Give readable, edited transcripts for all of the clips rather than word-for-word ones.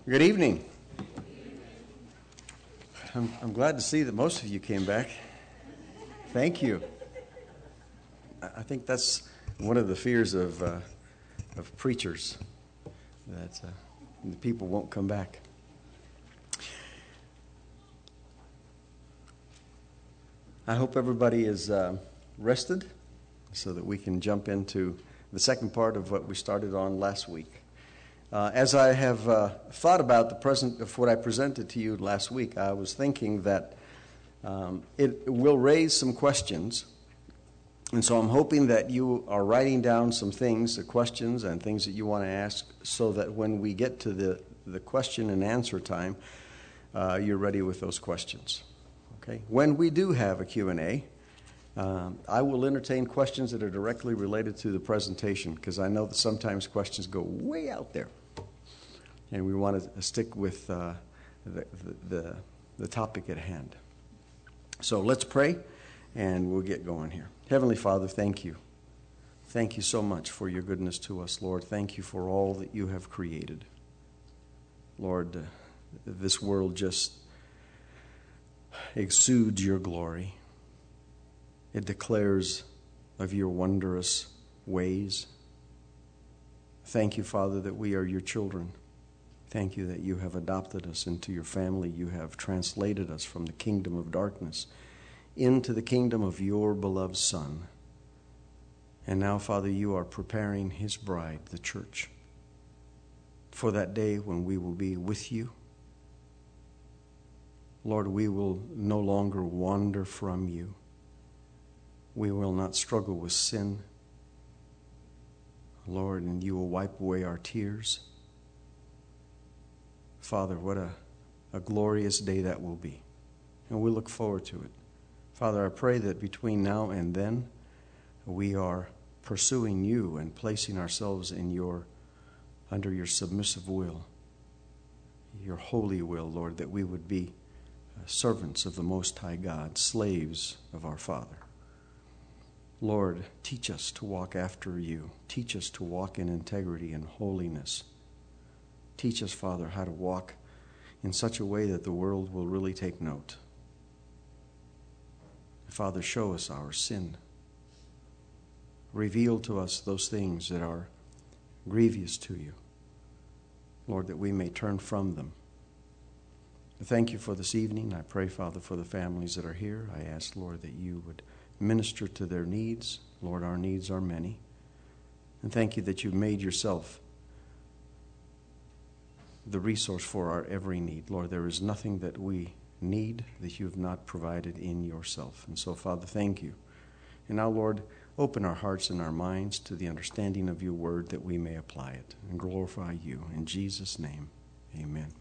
Good evening. I'm glad to see that most of you came back. Thank you. I think that's one of the fears of preachers, that the people won't come back. I hope everybody is rested so that we can jump into the second part of what we started on last week. As I have thought about the present of what I presented to you last week, I was thinking that it will raise some questions. And so I'm hoping that you are writing down some things, the questions and things that you want to ask, so that when we get to the question and answer time, you're ready with those questions. Okay? When we do have a Q&A, I will entertain questions that are directly related to the presentation, because I know that sometimes questions go way out there. And we want to stick with the topic at hand. So let's pray, and we'll get going here. Heavenly Father, thank you. Thank you so much for your goodness to us, Lord. Thank you for all that you have created. Lord, this world just exudes your glory. It declares of your wondrous ways. Thank you, Father, that we are your children. Thank you that you have adopted us into your family. You have translated us from the kingdom of darkness into the kingdom of your beloved Son. And now, Father, you are preparing his bride, the church, for that day when we will be with you. Lord, we will no longer wander from you. We will not struggle with sin, Lord, and you will wipe away our tears. Father, what a glorious day that will be. And we look forward to it. Father, I pray that between now and then, we are pursuing you and placing ourselves in under your submissive will, your holy will, Lord, that we would be servants of the Most High God, slaves of our Father. Lord, teach us to walk after you. Teach us to walk in integrity and holiness. Teach us, Father, how to walk in such a way that the world will really take note. Father, show us our sin. Reveal to us those things that are grievous to you, Lord, that we may turn from them. Thank you for this evening. I pray, Father, for the families that are here. I ask, Lord, that you would minister to their needs. Lord, our needs are many. And thank you that you've made yourself the resource for our every need. Lord, there is nothing that we need that you have not provided in yourself. And so, Father, thank you. And now, Lord, open our hearts and our minds to the understanding of your word that we may apply it and glorify you. In Jesus' name, amen.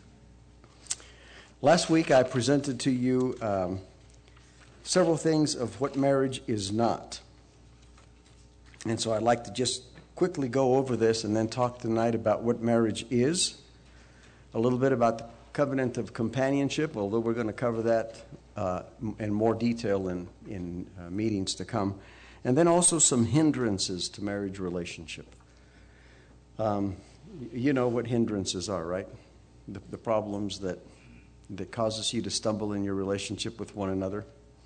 Last week I presented to you several things of what marriage is not. And so I'd like to just quickly go over this and then talk tonight about what marriage is, a little bit about the covenant of companionship, although we're going to cover that in more detail in meetings to come, and then also some hindrances to marriage relationship. You know what hindrances are, right? The problems that causes you to stumble in your relationship with one another.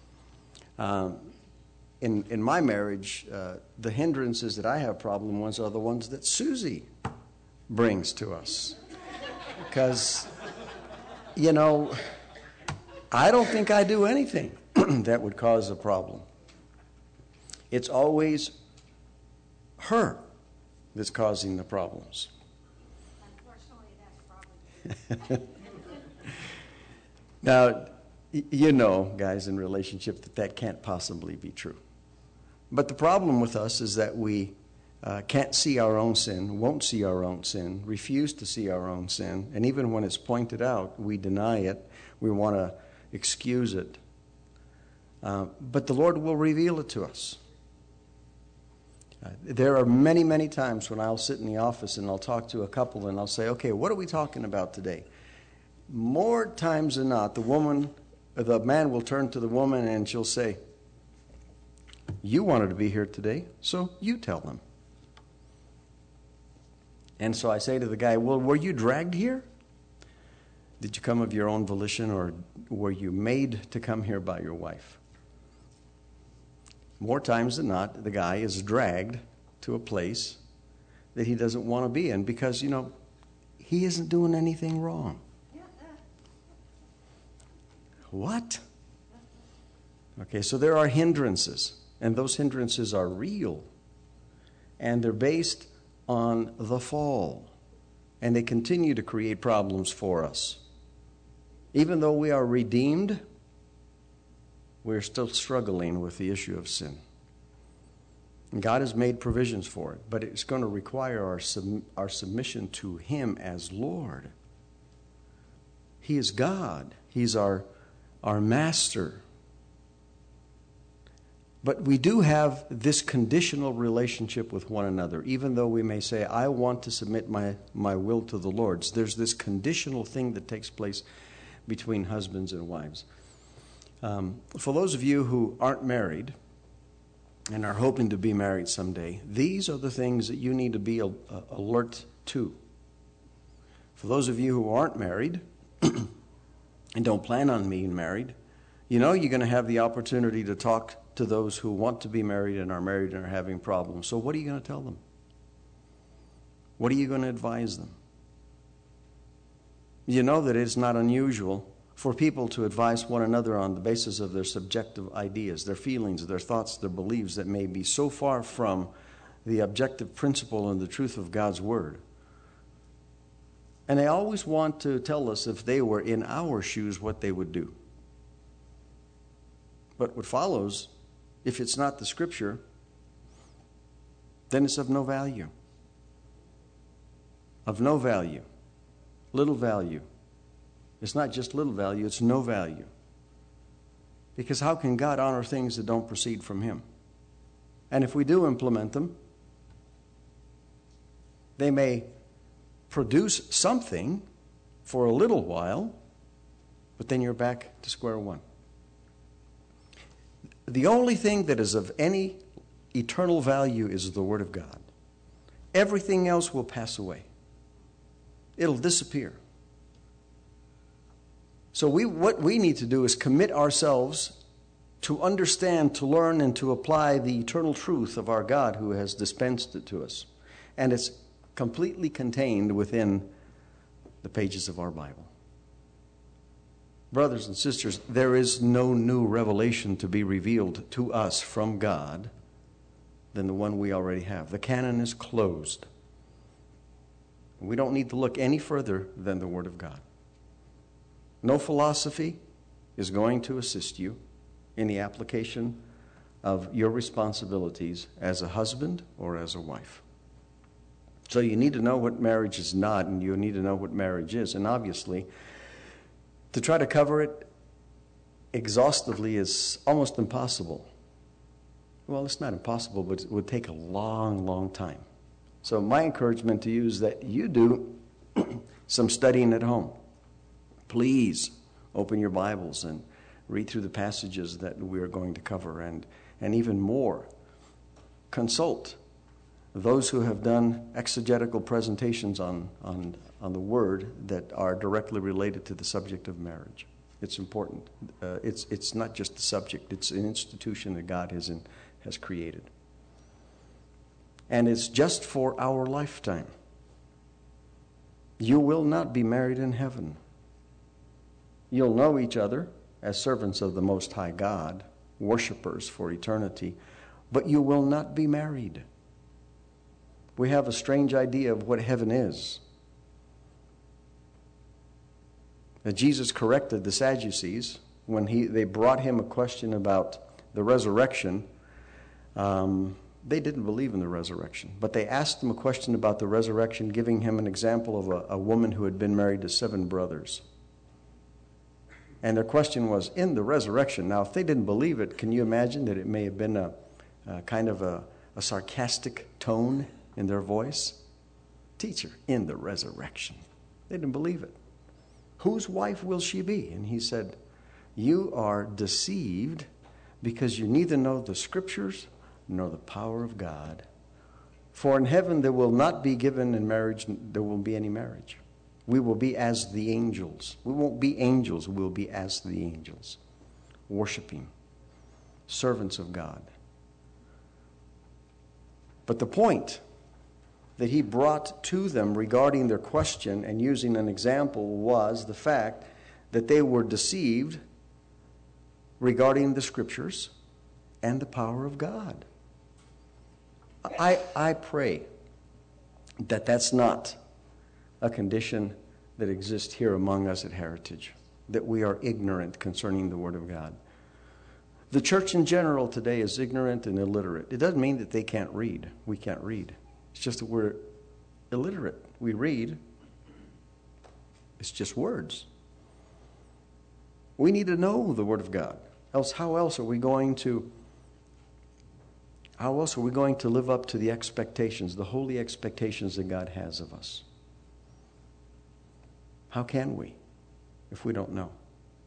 In my marriage, the hindrances that I have problem ones are the ones that Susie brings to us. Because, you know, I don't think I do anything that would cause a problem. It's always her that's causing the problems. Unfortunately, that's probably true. Now, you know, guys, in relationship that can't possibly be true. But the problem with us is that we can't see our own sin, won't see our own sin, refuse to see our own sin, and even when it's pointed out, we deny it. We want to excuse it. But the Lord will reveal it to us. There are many, many times when I'll sit in the office and I'll talk to a couple and I'll say, okay, what are we talking about today? More times than not, the man will turn to the woman and she'll say, you wanted to be here today, so you tell them. And so I say to the guy, well, were you dragged here? Did you come of your own volition, or were you made to come here by your wife? More times than not, the guy is dragged to a place that he doesn't want to be in because, he isn't doing anything wrong. What? Okay, so there are hindrances, and those hindrances are real, and they're based on the fall, and they continue to create problems for us. Even though we are redeemed, we're still struggling with the issue of sin. And God has made provisions for it, but it's going to require our submission to Him as Lord. He is God. He's our master. But we do have this conditional relationship with one another. Even though we may say, I want to submit my will to the Lord's, there's this conditional thing that takes place between husbands and wives. For those of you who aren't married and are hoping to be married someday, these are the things that you need to be alert to. For those of you who aren't married and don't plan on being married, you're going to have the opportunity to talk to those who want to be married and are having problems. So what are you going to tell them? What are you going to advise them? You know that it's not unusual for people to advise one another on the basis of their subjective ideas, their feelings, their thoughts, their beliefs that may be so far from the objective principle and the truth of God's Word. And they always want to tell us, if they were in our shoes, what they would do. But what follows, if it's not the Scripture, then it's of no value. Of no value. Little value. It's not just little value, it's no value. Because how can God honor things that don't proceed from Him? And if we do implement them, they may produce something for a little while, but then you're back to square one. The only thing that is of any eternal value is the Word of God. Everything else will pass away. It'll disappear. So what we need to do is commit ourselves to understand, to learn, and to apply the eternal truth of our God who has dispensed it to us. And it's completely contained within the pages of our Bible. Brothers and sisters, there is no new revelation to be revealed to us from God than the one we already have. The canon is closed. We don't need to look any further than the Word of God. No philosophy is going to assist you in the application of your responsibilities as a husband or as a wife. So you need to know what marriage is not, and you need to know what marriage is. And obviously, to try to cover it exhaustively is almost impossible. Well, it's not impossible, but it would take a long, long time. So my encouragement to you is that you do some studying at home. Please open your Bibles and read through the passages that we are going to cover, and even more, consult those who have done exegetical presentations on the Word that are directly related to the subject of marriage. It's important. It's not just the subject. It's an institution that God has created. And it's just for our lifetime. You will not be married in heaven. You'll know each other as servants of the Most High God, worshipers for eternity, but you will not be married. We have a strange idea of what heaven is. Now, Jesus corrected the Sadducees when they brought him a question about the resurrection. They didn't believe in the resurrection, but they asked him a question about the resurrection, giving him an example of a woman who had been married to 7 brothers. And their question was, in the resurrection. Now, if they didn't believe it, can you imagine that it may have been a kind of a sarcastic tone in their voice? Teacher, in the resurrection. They didn't believe it. Whose wife will she be? And he said, you are deceived because you neither know the Scriptures nor the power of God. For in heaven there will not be given in marriage, there won't be any marriage. We will be as the angels. We won't be angels, we will be as the angels, worshiping, servants of God. But the point that he brought to them regarding their question and using an example was the fact that they were deceived regarding the Scriptures and the power of God. I pray that that's not a condition that exists here among us at Heritage, that we are ignorant concerning the Word of God. The church in general today is ignorant and illiterate. It doesn't mean that they can't read. We can't read. It's just that we're illiterate. We read. It's just words. We need to know the Word of God. Else, how else are we going to live up to the expectations, the holy expectations that God has of us? How can we if we don't know?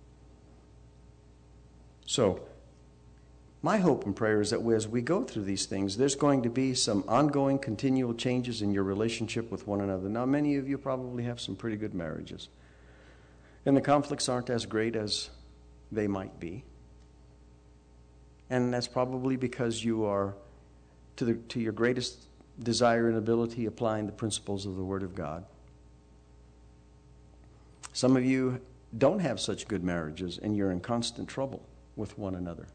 So, my hope and prayer is that as we go through these things, there's going to be some ongoing, continual changes in your relationship with one another. Now, many of you probably have some pretty good marriages, and the conflicts aren't as great as they might be. And that's probably because you are, to your greatest desire and ability, applying the principles of the Word of God. Some of you don't have such good marriages, and you're in constant trouble with one another.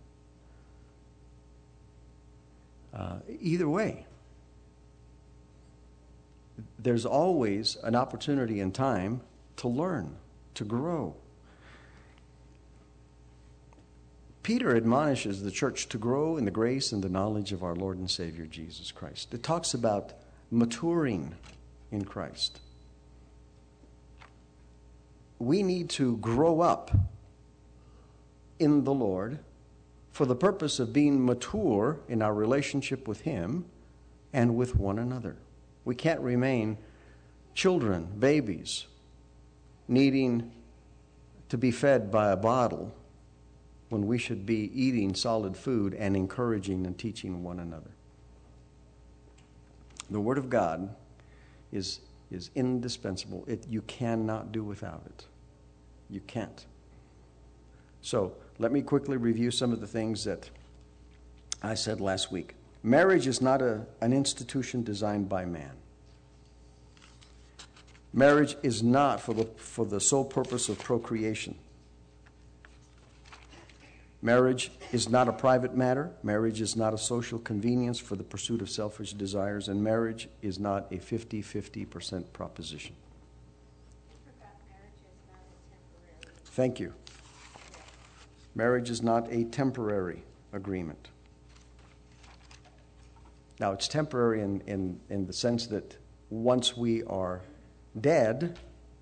Either way, there's always an opportunity and time to learn, to grow. Peter admonishes the church to grow in the grace and the knowledge of our Lord and Savior Jesus Christ. It talks about maturing in Christ. We need to grow up in the Lord for the purpose of being mature in our relationship with Him and with one another. We can't remain children, babies, needing to be fed by a bottle when we should be eating solid food and encouraging and teaching one another. The Word of God is indispensable. You cannot do without it. You can't. So, let me quickly review some of the things that I said last week. Marriage is not an institution designed by man. Marriage is not for the sole purpose of procreation. Marriage is not a private matter. Marriage is not a social convenience for the pursuit of selfish desires. And marriage is not a 50-50% proposition. I forgot marriage is not a temporary. Thank you. Marriage is not a temporary agreement. Now, it's temporary in the sense that once we are dead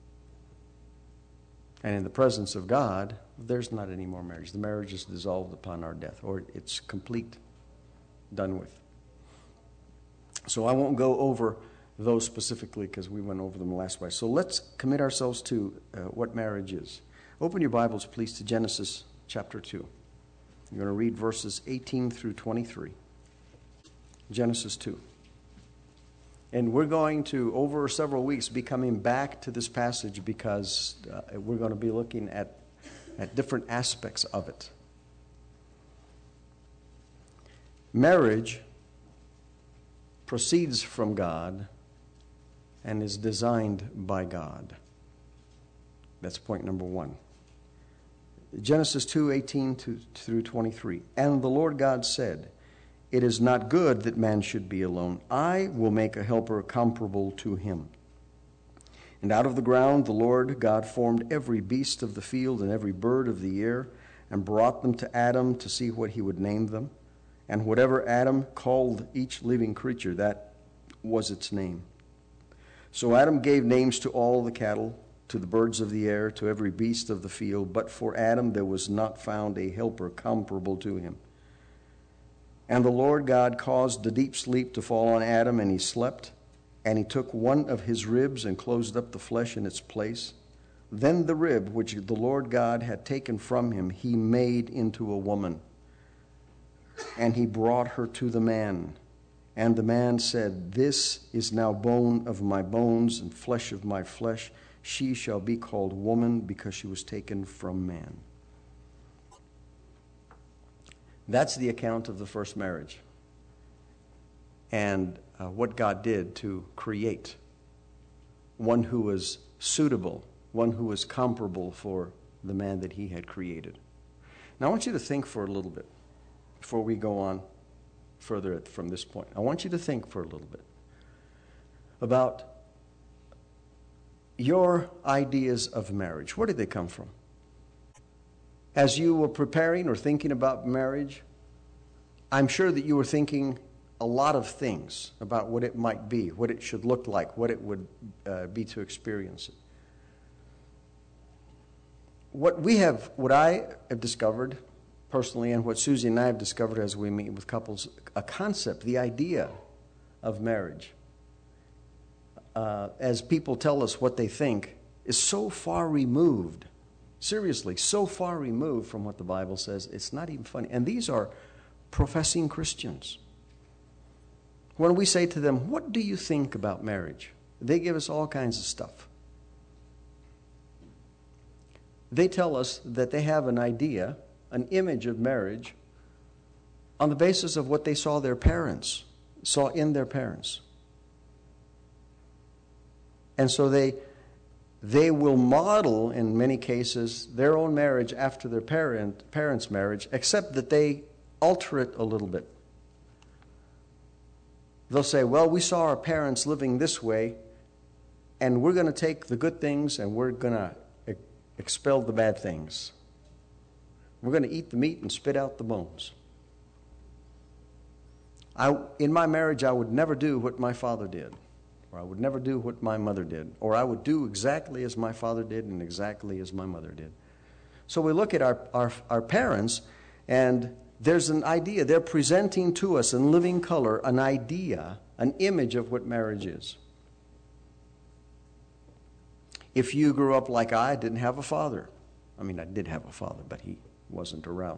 and in the presence of God, there's not any more marriage. The marriage is dissolved upon our death, or it's complete, done with. So I won't go over those specifically because we went over them last week. So let's commit ourselves to what marriage is. Open your Bibles, please, to Genesis chapter 2. You're going to read verses 18 through 23. Genesis 2. And we're going to, over several weeks, be coming back to this passage because we're going to be looking at different aspects of it. Marriage proceeds from God and is designed by God. That's point number one. Genesis 2:18 through 23. And the Lord God said, "It is not good that man should be alone. I will make a helper comparable to him." And out of the ground the Lord God formed every beast of the field and every bird of the air, and brought them to Adam to see what he would name them. And whatever Adam called each living creature, that was its name. So Adam gave names to all the cattle, to the birds of the air, to every beast of the field. But for Adam there was not found a helper comparable to him. And the Lord God caused a deep sleep to fall on Adam, and he slept. And he took one of his ribs and closed up the flesh in its place. Then the rib which the Lord God had taken from him, he made into a woman. And he brought her to the man. And the man said, "This is now bone of my bones and flesh of my flesh. She shall be called woman because she was taken from man. That's the account of the first marriage and what God did to create one who was suitable, one who was comparable for the man that he had created. Now I want you to think for a little bit before we go on further from this point. I want you to think for a little bit about your ideas of marriage. Where did they come from? As you were preparing or thinking about marriage, I'm sure that you were thinking a lot of things about what it might be, what it should look like, what it would be to experience it. What I have discovered personally, and what Susie and I have discovered as we meet with couples, a concept, the idea of marriage, as people tell us what they think, is so far removed, seriously, so far removed from what the Bible says, it's not even funny. And these are professing Christians. When we say to them, what do you think about marriage? They give us all kinds of stuff. They tell us that they have an idea, an image of marriage, on the basis of what they saw in their parents. And so they will model, in many cases, their own marriage after their parents' marriage, except that they alter it a little bit. They'll say, well, we saw our parents living this way, and we're going to take the good things and we're going to expel the bad things. We're going to eat the meat and spit out the bones. In my marriage, I would never do what my father did, or I would never do what my mother did, or I would do exactly as my father did and exactly as my mother did. So we look at our parents, and there's an idea. They're presenting to us in living color an idea, an image of what marriage is. If you grew up like I didn't have a father. I mean, I did have a father, but he wasn't around.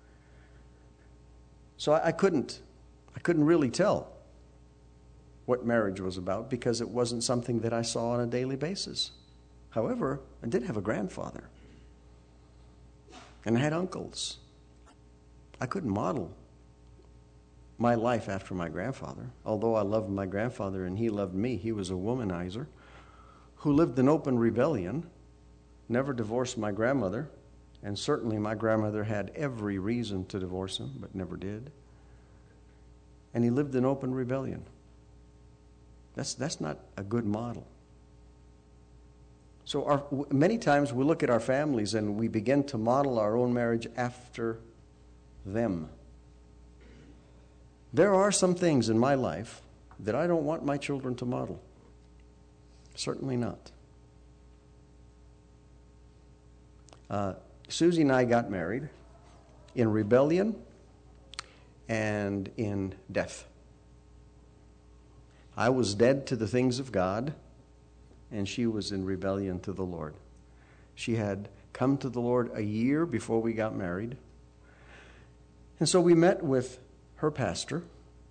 So I couldn't really tell what marriage was about because it wasn't something that I saw on a daily basis. However, I did have a grandfather. And I had uncles. I couldn't model my life after my grandfather. Although I loved my grandfather and he loved me, he was a womanizer who lived in open rebellion, never divorced my grandmother, and certainly my grandmother had every reason to divorce him, but never did. And he lived in open rebellion. That's not a good model. So many times we look at our families and we begin to model our own marriage after them. There are some things in my life that I don't want my children to model. Certainly not. Susie and I got married in rebellion and in death. I was dead to the things of God, and she was in rebellion to the Lord. She had come to the Lord a year before we got married. And so we met with her pastor,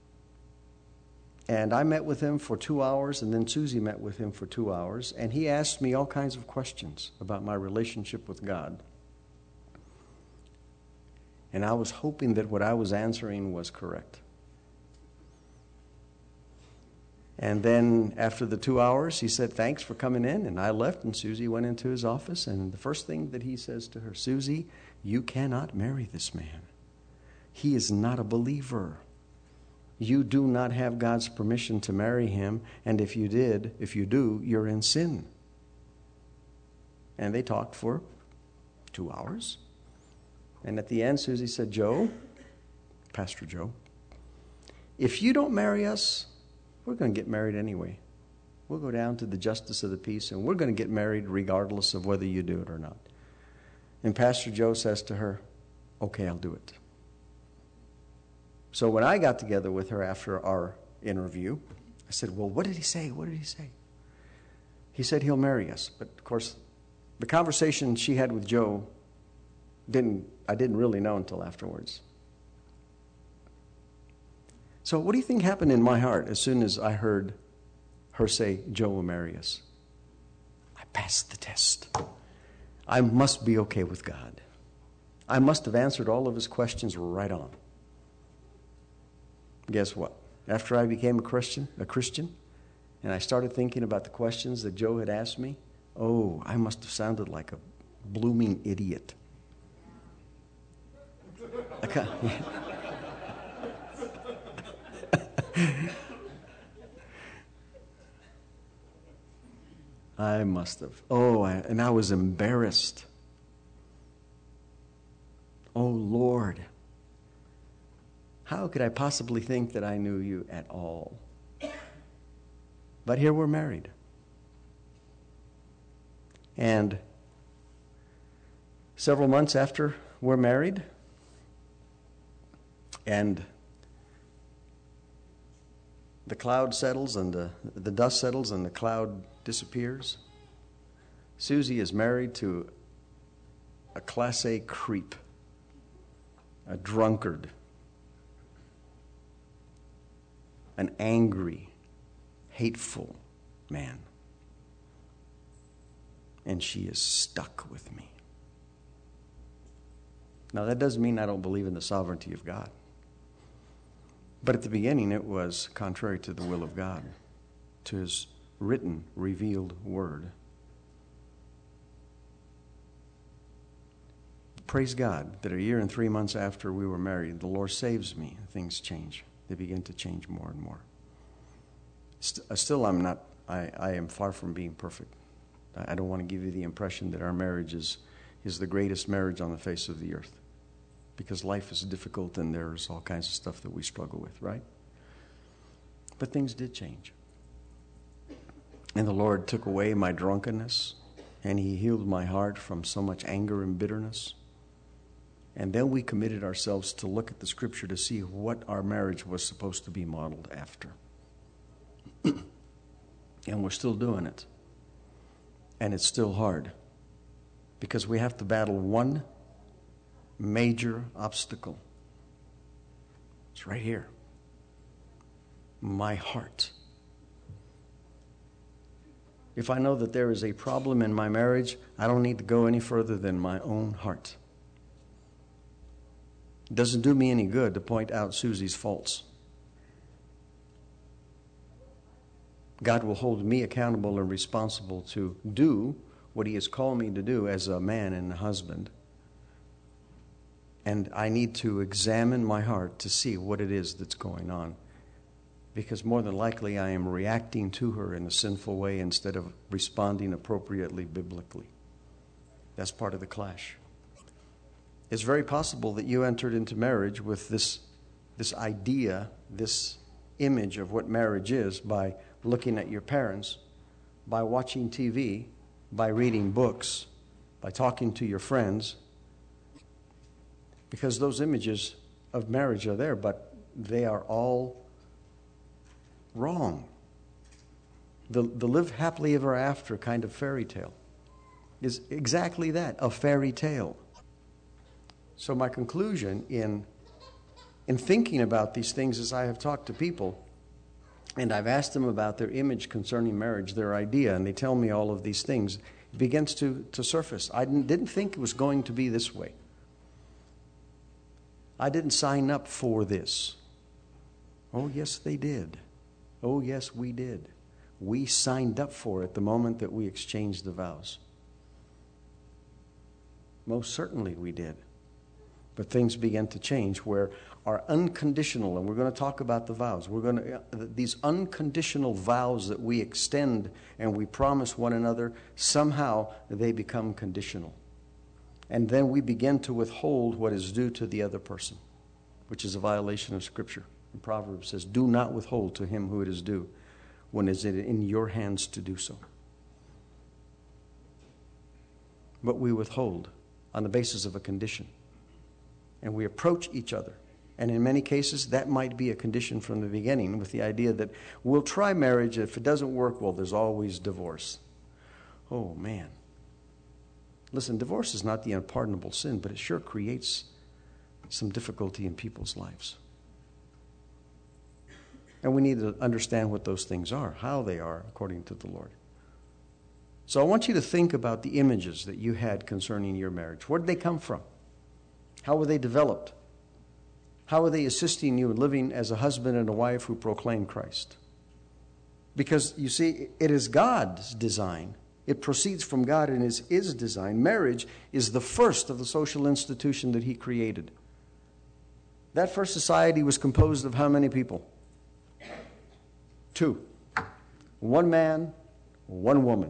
and I met with him for 2 hours, and then Susie met with him for 2 hours, and he asked me all kinds of questions about my relationship with God. And I was hoping that what I was answering was correct. And then after the 2 hours, he said, thanks for coming in, and I left, and Susie went into his office, and the first thing that he says to her, Susie, you cannot marry this man. He is not a believer. You do not have God's permission to marry him, and if you do, you're in sin. And they talked for 2 hours. And at the end, Susie said, Joe, Pastor Joe, if you don't marry us, we're going to get married anyway. We'll go down to the justice of the peace, and we're going to get married regardless of whether you do it or not. And Pastor Joe says to her, okay, I'll do it. So when I got together with her after our interview, I said, well, what did he say? What did he say? He said he'll marry us. But, of course, the conversation she had with Joe, I didn't really know until afterwards. So what do you think happened in my heart as soon as I heard her say, Joe will marry us? I passed the test. I must be okay with God. I must have answered all of his questions right on. Guess what? After I became a Christian, and I started thinking about the questions that Joe had asked me, oh, I must have sounded like a blooming idiot. I must have. And I was embarrassed. Oh, Lord. How could I possibly think that I knew you at all? But here we're married. And several months after we're married, and the cloud settles and the dust settles and the cloud disappears, Susie is married to a Class A creep, a drunkard, an angry, hateful man. And she is stuck with me. Now, that doesn't mean I don't believe in the sovereignty of God. But at the beginning, it was contrary to the will of God, to his written, revealed word. Praise God that a year and 3 months after we were married, the Lord saves me. Things change. They begin to change more and more. Still, I am far from being perfect. I don't want to give you the impression that our marriage is the greatest marriage on the face of the earth. Because life is difficult and there's all kinds of stuff that we struggle with, right? But things did change. And the Lord took away my drunkenness, and he healed my heart from so much anger and bitterness. And then we committed ourselves to look at the Scripture to see what our marriage was supposed to be modeled after. And we're still doing it. And it's still hard. Because we have to battle one major obstacle. It's right here. My heart. If I know that there is a problem in my marriage, I don't need to go any further than my own heart. It doesn't do me any good to point out Susie's faults. God will hold me accountable and responsible to do what he has called me to do as a man and a husband. And I need to examine my heart to see what it is that's going on. Because more than likely I am reacting to her in a sinful way instead of responding appropriately biblically. That's part of the clash. It's very possible that you entered into marriage with this idea, this image of what marriage is by looking at your parents, by watching TV, by reading books, by talking to your friends, because those images of marriage are there, but they are all wrong. The live happily ever after kind of fairy tale is exactly that, a fairy tale. So my conclusion in thinking about these things as I have talked to people, and I've asked them about their image concerning marriage, their idea, and they tell me all of these things, it begins to surface. I didn't think it was going to be this way. I didn't sign up for this. Oh, yes, they did. Oh, yes, we did. We signed up for it the moment that we exchanged the vows. Most certainly we did. But things began to change where our unconditional, and we're going to talk about the vows, these unconditional vows that we extend and we promise one another, somehow they become conditional. And then we begin to withhold what is due to the other person, which is a violation of Scripture. And Proverbs says, do not withhold to him who it is due when it is in your hands to do so. But we withhold on the basis of a condition. And we approach each other. And in many cases, that might be a condition from the beginning with the idea that we'll try marriage. If it doesn't work, well, there's always divorce. Oh, man. Listen, divorce is not the unpardonable sin, but it sure creates some difficulty in people's lives. And we need to understand what those things are, how they are according to the Lord. So I want you to think about the images that you had concerning your marriage. Where did they come from? How were they developed? How are they assisting you in living as a husband and a wife who proclaim Christ? Because, you see, it is God's design. It proceeds from God and is His design. Marriage is the first of the social institution that He created. That first society was composed of how many people? 2. 1 man, 1 woman.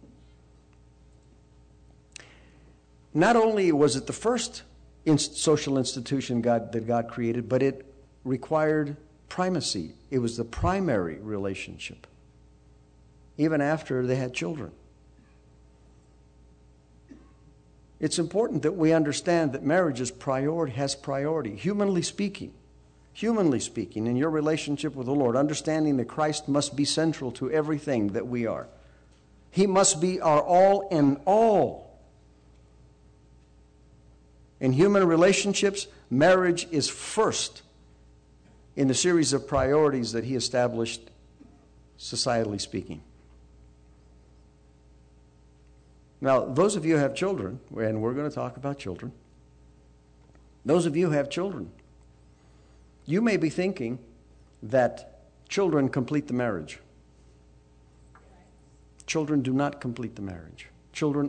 Not only was it the first social institution that God created, but it required primacy. It was the primary relationship, even after they had children. It's important that we understand that marriage has priority, humanly speaking, in your relationship with the Lord, understanding that Christ must be central to everything that we are. He must be our all in all. In human relationships, marriage is first in the series of priorities that He established, societally speaking. Now, those of you who have children, and we're going to talk about children, those of you who have children, you may be thinking that children complete the marriage. Children do not complete the marriage. Children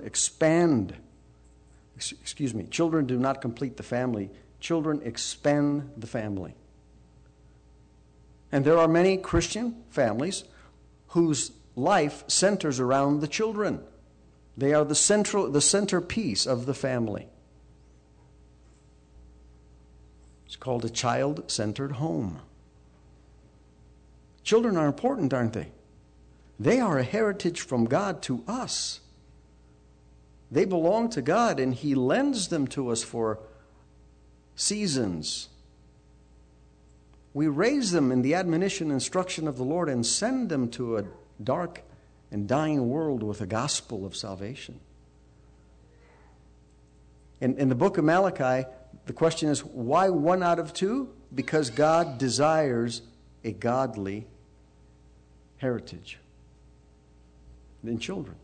do not complete the family. Children expand the family. And there are many Christian families whose life centers around the children. They are the centerpiece of the family. It's called a child-centered home. Children are important, aren't they? They are a heritage from God to us. They belong to God, and He lends them to us for seasons. We raise them in the admonition and instruction of the Lord and send them to a dark and dying world with a gospel of salvation. In the book of Malachi, the question is, why 1 out of 2? Because God desires a godly heritage in children.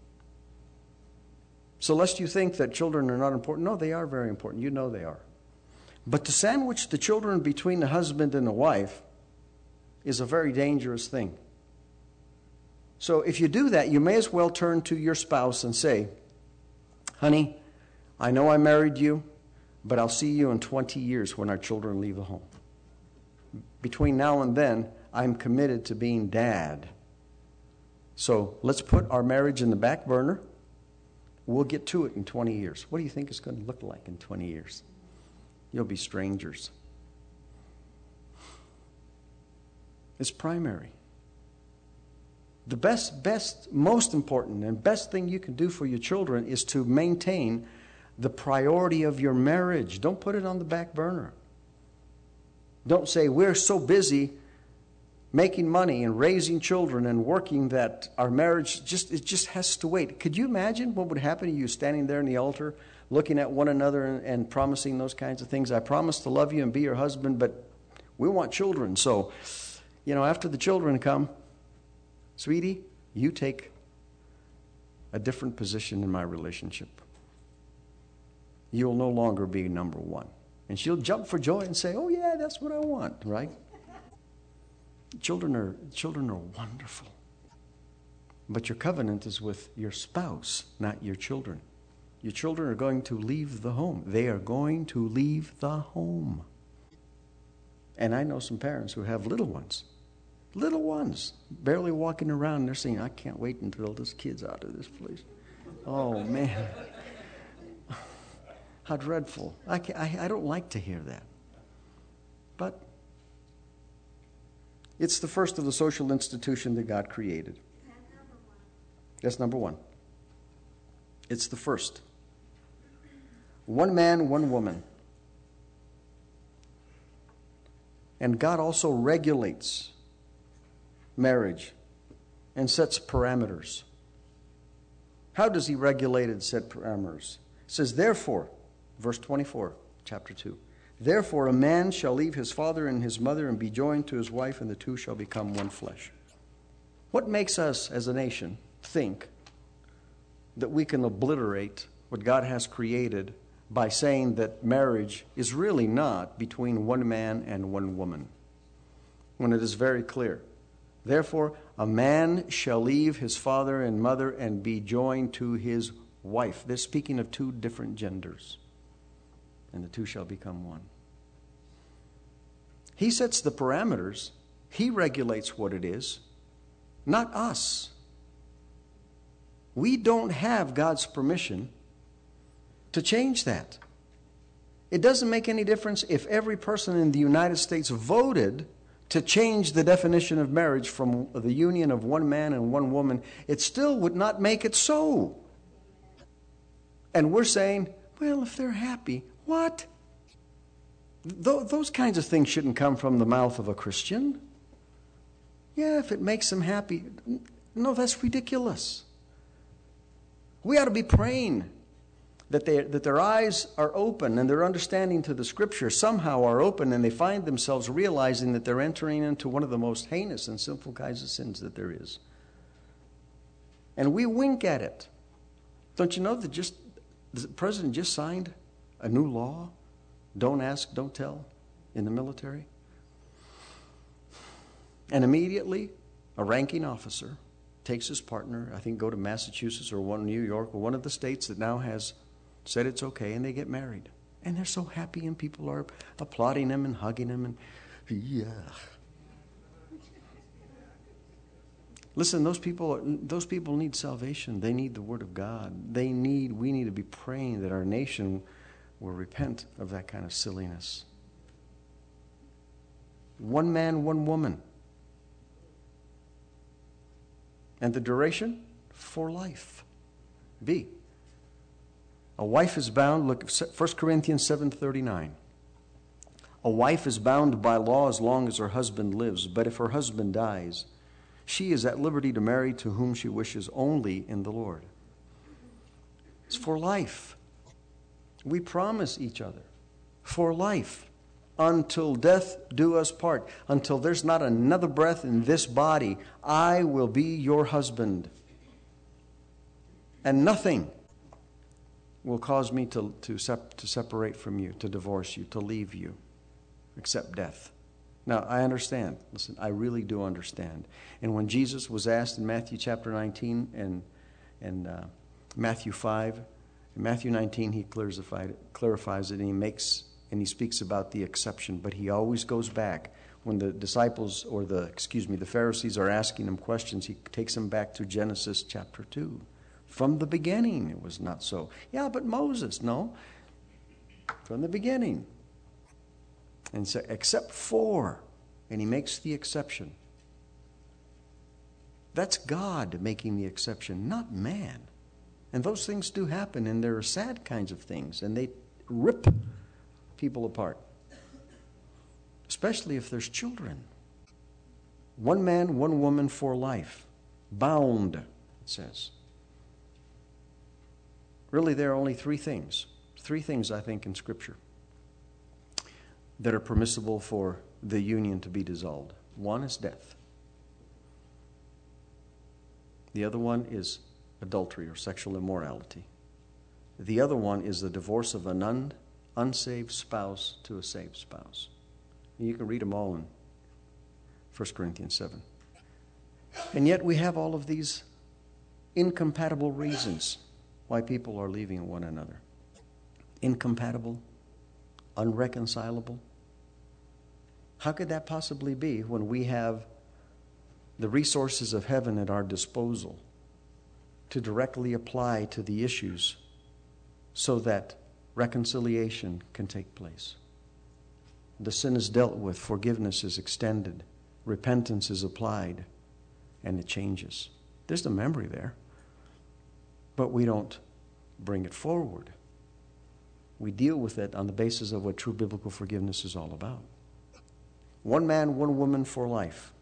So lest you think that children are not important, no, they are very important. You know they are. But to sandwich the children between the husband and the wife is a very dangerous thing. So if you do that, you may as well turn to your spouse and say, honey, I know I married you, but I'll see you in 20 years when our children leave the home. Between now and then, I'm committed to being dad. So let's put our marriage in the back burner. We'll get to it in 20 years. What do you think it's going to look like in 20 years? You'll be strangers. It's primary. The most important and best thing you can do for your children is to maintain the priority of your marriage. Don't put it on the back burner. Don't say, we're so busy making money and raising children and working that our marriage just has to wait. Could you imagine what would happen to you standing there in the altar looking at one another and promising those kinds of things? I promise to love you and be your husband, but we want children. So, after the children come, sweetie, you take a different position in my relationship. You'll no longer be number 1. And she'll jump for joy and say, oh yeah, that's what I want, right? Children are wonderful. But your covenant is with your spouse, not your children. Your children are going to leave the home. They are going to leave the home. And I know some parents who have little ones, barely walking around. They're saying, I can't wait until this kid's out of this place. Oh, man. How dreadful. I don't like to hear that. But it's the first of the social institution that God created. That's number 1. It's the first. 1 man, 1 woman. And God also regulates marriage and sets parameters. How does He regulate and set parameters? It says, therefore, verse 24, chapter 2. Therefore, a man shall leave his father and his mother and be joined to his wife, and the two shall become one flesh. What makes us as a nation think that we can obliterate what God has created by saying that marriage is really not between one man and one woman, when it is very clear. Therefore, a man shall leave his father and mother and be joined to his wife. They're speaking of two different genders. And the two shall become one. He sets the parameters. He regulates what it is, not us. We don't have God's permission to change that. It doesn't make any difference if every person in the United States voted to change the definition of marriage from the union of one man and one woman. It still would not make it so. And we're saying, well, if they're happy, what? Those kinds of things shouldn't come from the mouth of a Christian. Yeah, if it makes them happy. No, that's ridiculous. We ought to be praying that their eyes are open and their understanding to the Scripture somehow are open, and they find themselves realizing that they're entering into one of the most heinous and sinful kinds of sins that there is. And we wink at it. Don't you know that the president just signed a new law? Don't ask, don't tell in the military. And immediately, a ranking officer takes his partner, I think go to Massachusetts or New York or one of the states that now has said it's okay, and they get married. And they're so happy, and people are applauding them and hugging them. And yeah. Listen, those people need salvation. They need the Word of God. We need to be praying that our nation will repent of that kind of silliness. One man, one woman. And the duration? For life. B. A wife is bound, look at 1 Corinthians 7:39. A wife is bound by law as long as her husband lives, but if her husband dies, she is at liberty to marry to whom she wishes only in the Lord. It's for life. We promise each other for life. Until death do us part. Until there's not another breath in this body, I will be your husband. And nothing will cause me to separate from you, to divorce you, to leave you, except death. Now, I understand. Listen, I really do understand. And when Jesus was asked in Matthew chapter 19 and Matthew 5, in Matthew 19 he clarifies it, and he speaks about the exception. But he always goes back. When the disciples, or the Pharisees are asking him questions, he takes them back to Genesis chapter 2. From the beginning, it was not so. Yeah, but Moses, no. From the beginning. And so, except for, and he makes the exception. That's God making the exception, not man. And those things do happen, and there are sad kinds of things, and they rip people apart. Especially if there's children. One man, one woman for life. Bound, it says. Really, there are only three things, I think, in Scripture that are permissible for the union to be dissolved. One is death. The other one is adultery or sexual immorality. The other one is the divorce of an unsaved spouse to a saved spouse. And you can read them all in 1 Corinthians 7. And yet we have all of these incompatible reasons why people are leaving one another. Incompatible, unreconcilable. How could that possibly be when we have the resources of heaven at our disposal to directly apply to the issues so that reconciliation can take place? The sin is dealt with, forgiveness is extended, repentance is applied, and it changes. There's the memory there. But we don't bring it forward. We deal with it on the basis of what true biblical forgiveness is all about. One man, one woman for life.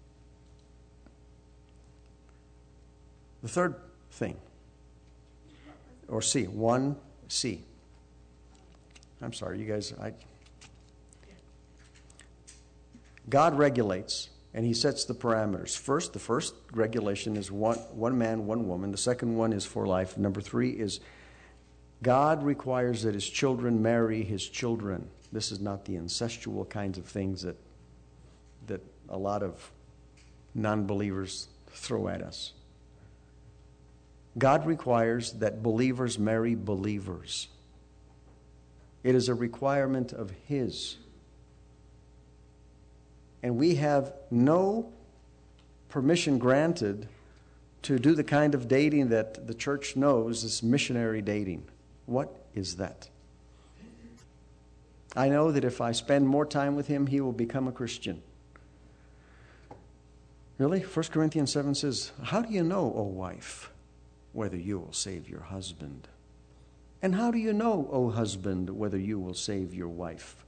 The third thing, or C, 1C. I'm sorry, you guys. God regulates And he sets the parameters. First, the first regulation is one man, one woman. The second one is for life. Number 3 is God requires that his children marry his children. This is not the incestual kinds of things that a lot of non-believers throw at us. God requires that believers marry believers. It is a requirement of his. And we have no permission granted to do the kind of dating that the church knows is missionary dating. What is that? I know that if I spend more time with him, he will become a Christian. Really? 1 Corinthians 7 says, how do you know, O wife, whether you will save your husband? And how do you know, O husband, whether you will save your wife?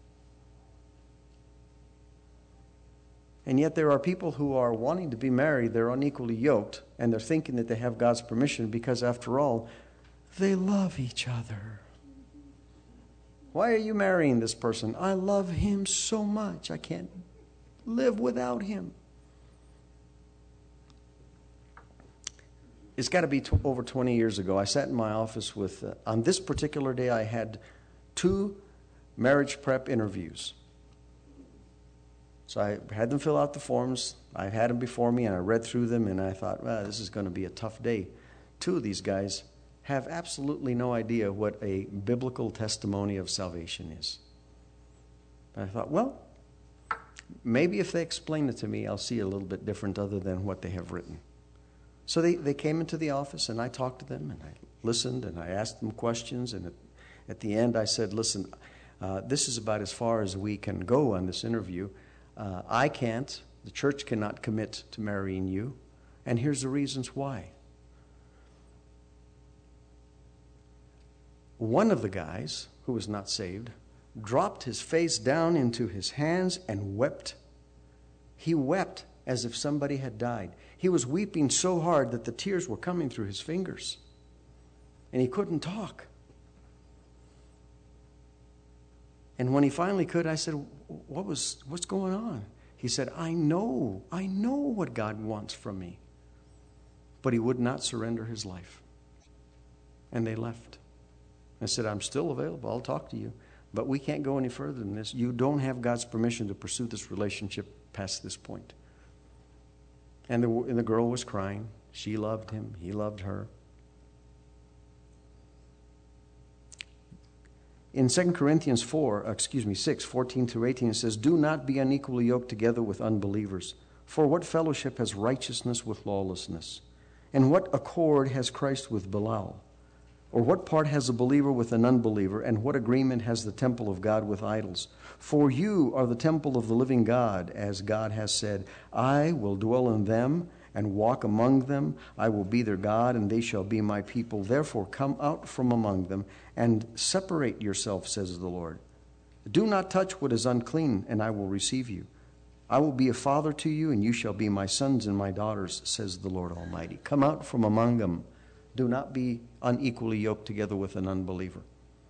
And yet there are people who are wanting to be married, they're unequally yoked, and they're thinking that they have God's permission because, after all, they love each other. Why are you marrying this person? I love him so much. I can't live without him. It's got to be over 20 years ago. I sat in my office with, on this particular day, I had 2 marriage prep interviews. So I had them fill out the forms. I had them before me, and I read through them, and I thought, well, this is going to be a tough day. 2 of these guys have absolutely no idea what a biblical testimony of salvation is. And I thought, well, maybe if they explain it to me, I'll see a little bit different other than what they have written. So they came into the office, and I talked to them, and I listened, and I asked them questions, and at the end I said, listen, this is about as far as we can go on this interview. I can't, the church cannot commit to marrying you, and here's the reasons why. One of the guys, who was not saved, dropped his face down into his hands and wept. He wept as if somebody had died. He was weeping so hard that the tears were coming through his fingers, and he couldn't talk. And when he finally could, I said, what's going on? He said, I know what God wants from me. But he would not surrender his life. And they left. I said, I'm still available. I'll talk to you. But we can't go any further than this. You don't have God's permission to pursue this relationship past this point. And the girl was crying. She loved him. He loved her. In 2 Corinthians 6, 14 through 18, it says, do not be unequally yoked together with unbelievers. For what fellowship has righteousness with lawlessness? And what accord has Christ with Belial? Or what part has a believer with an unbeliever? And what agreement has the temple of God with idols? For you are the temple of the living God, as God has said, I will dwell in them and walk among them. I will be their God, and they shall be my people. Therefore come out from among them and separate yourself, says the Lord. Do not touch what is unclean, and I will receive you. I will be a father to you, and you shall be my sons and my daughters, says the Lord Almighty. Come out from among them. Do not be unequally yoked together with an unbeliever.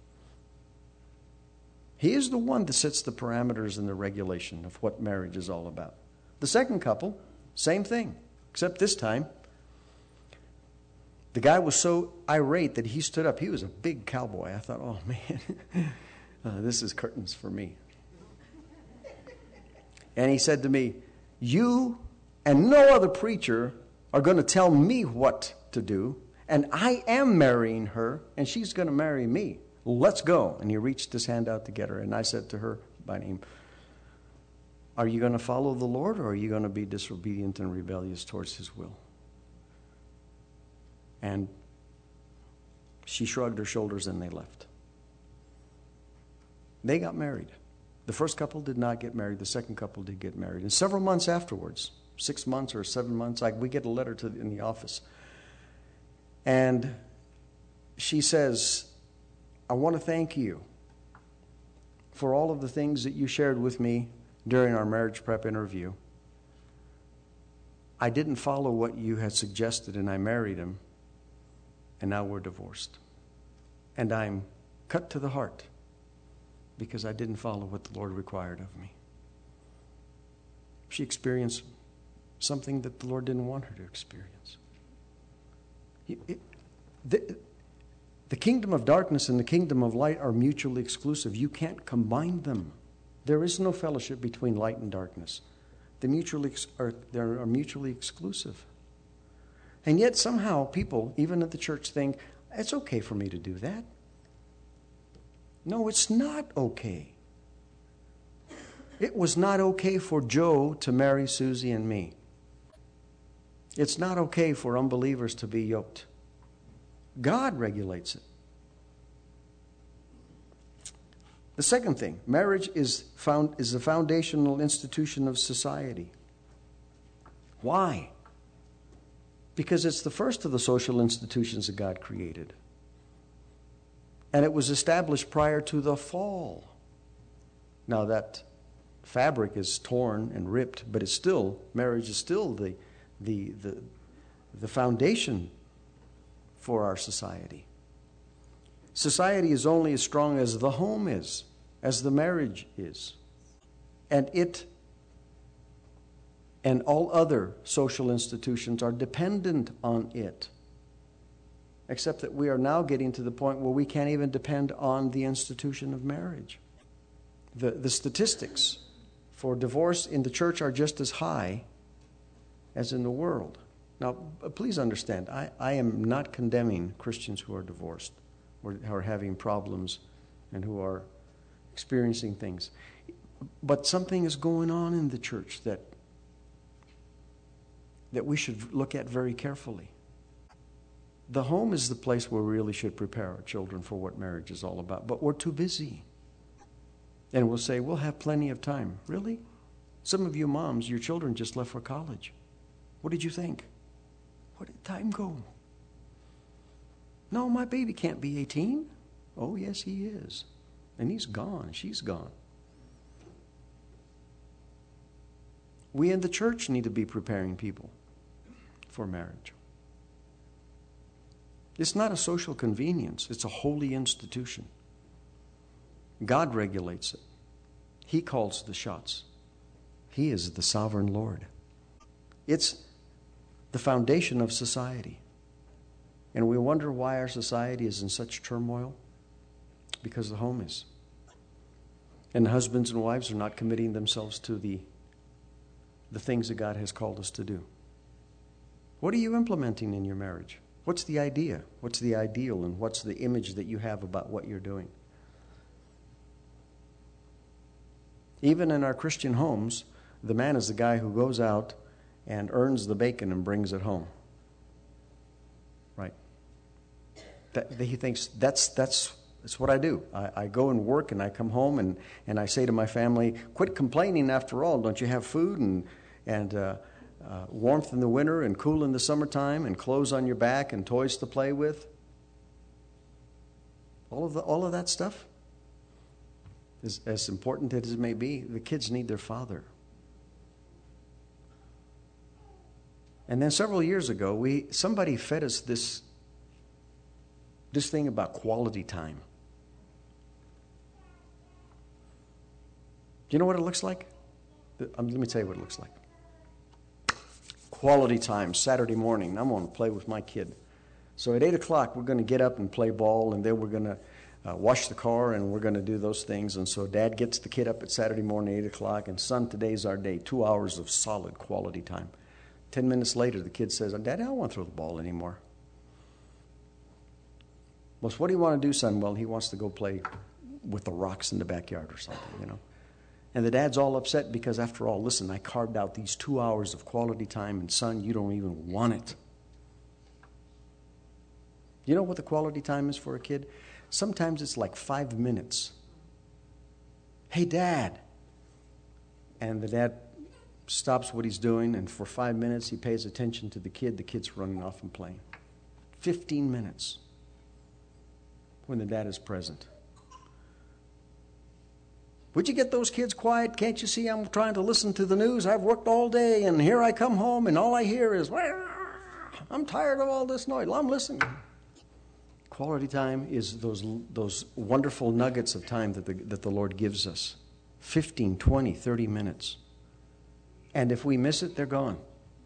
He is the one that sets the parameters and the regulation of what marriage is all about. The second couple, same thing, except this time, the guy was so irate that he stood up. He was a big cowboy. I thought, oh man, this is curtains for me. And he said to me, you and no other preacher are going to tell me what to do. And I am marrying her, and she's going to marry me. Let's go. And he reached his hand out to get her. And I said to her by name, are you going to follow the Lord, or are you going to be disobedient and rebellious towards his will? And she shrugged her shoulders, and they left. They got married. The first couple did not get married. The second couple did get married. And several months afterwards, 6 months or 7 months, we get a letter in the office. And she says, I want to thank you for all of the things that you shared with me during our marriage prep interview. I didn't follow what you had suggested, and I married him, and now we're divorced. And I'm cut to the heart because I didn't follow what the Lord required of me. She experienced something that the Lord didn't want her to experience. The kingdom of darkness and the kingdom of light are mutually exclusive. You can't combine them. There is no fellowship between light and darkness. They are mutually exclusive. And yet somehow people, even at the church, think, it's okay for me to do that. No, it's not okay. It was not okay for Joe to marry Susie and me. It's not okay for unbelievers to be yoked. God regulates it. The second thing, marriage is the foundational institution of society. Why? Because it's the first of the social institutions that God created. And it was established prior to the fall. Now that fabric is torn and ripped, but it's still, marriage is still the foundation for our society. Society is only as strong as the home is, as the marriage is. And it and all other social institutions are dependent on it. Except that we are now getting to the point where we can't even depend on the institution of marriage. The statistics for divorce in the church are just as high as in the world. Now, please understand, I am not condemning Christians who are divorced or who are having problems and who are experiencing things. But something is going on in the church that we should look at very carefully. The home is the place where we really should prepare our children for what marriage is all about. But we're too busy. And we'll say, we'll have plenty of time. Really? Some of you moms, your children just left for college. What did you think? Where did time go? No, my baby can't be 18. Oh, yes, he is. And he's gone. She's gone. We in the church need to be preparing people for marriage. It's not a social convenience. It's a holy institution. God regulates it. He calls the shots. He is the sovereign Lord. It's the foundation of society. And we wonder why our society is in such turmoil. Because the home is. And husbands and wives are not committing themselves to the things that God has called us to do. What are you implementing in your marriage? What's the idea? What's the ideal? And what's the image that you have about what you're doing? Even in our Christian homes, the man is the guy who goes out and earns the bacon and brings it home. Right? He thinks that's what I do. I go and work and I come home and I say to my family, quit complaining after all. Don't you have food and warmth in the winter and cool in the summertime and clothes on your back and toys to play with? All of that stuff, as important as it may be, the kids need their father. And then several years ago, somebody fed us this thing about quality time. Do you know what it looks like? Let me tell you what it looks like. Quality time, Saturday morning. I'm going to play with my kid. So at 8 o'clock, we're going to get up and play ball, and then we're going to wash the car, and we're going to do those things. And so Dad gets the kid up at Saturday morning, 8 o'clock, and son, today's our day. 2 hours of solid quality time. 10 minutes later, the kid says, Daddy, I don't want to throw the ball anymore. Well, so what do you want to do, son? Well, he wants to go play with the rocks in the backyard or something, And the dad's all upset because, after all, listen, I carved out these 2 hours of quality time, and son, you don't even want it. You know what the quality time is for a kid? Sometimes it's like 5 minutes. Hey, Dad. And the dad stops what he's doing, and for 5 minutes he pays attention to the kid. The kid's running off and playing. 15 minutes when the dad is present. Would you get those kids quiet? Can't you see I'm trying to listen to the news? I've worked all day, and here I come home, and all I hear is, I'm tired of all this noise. Well, I'm listening. Quality time is those wonderful nuggets of time that the Lord gives us. 15, 20, 30 minutes. And if we miss it, they're gone.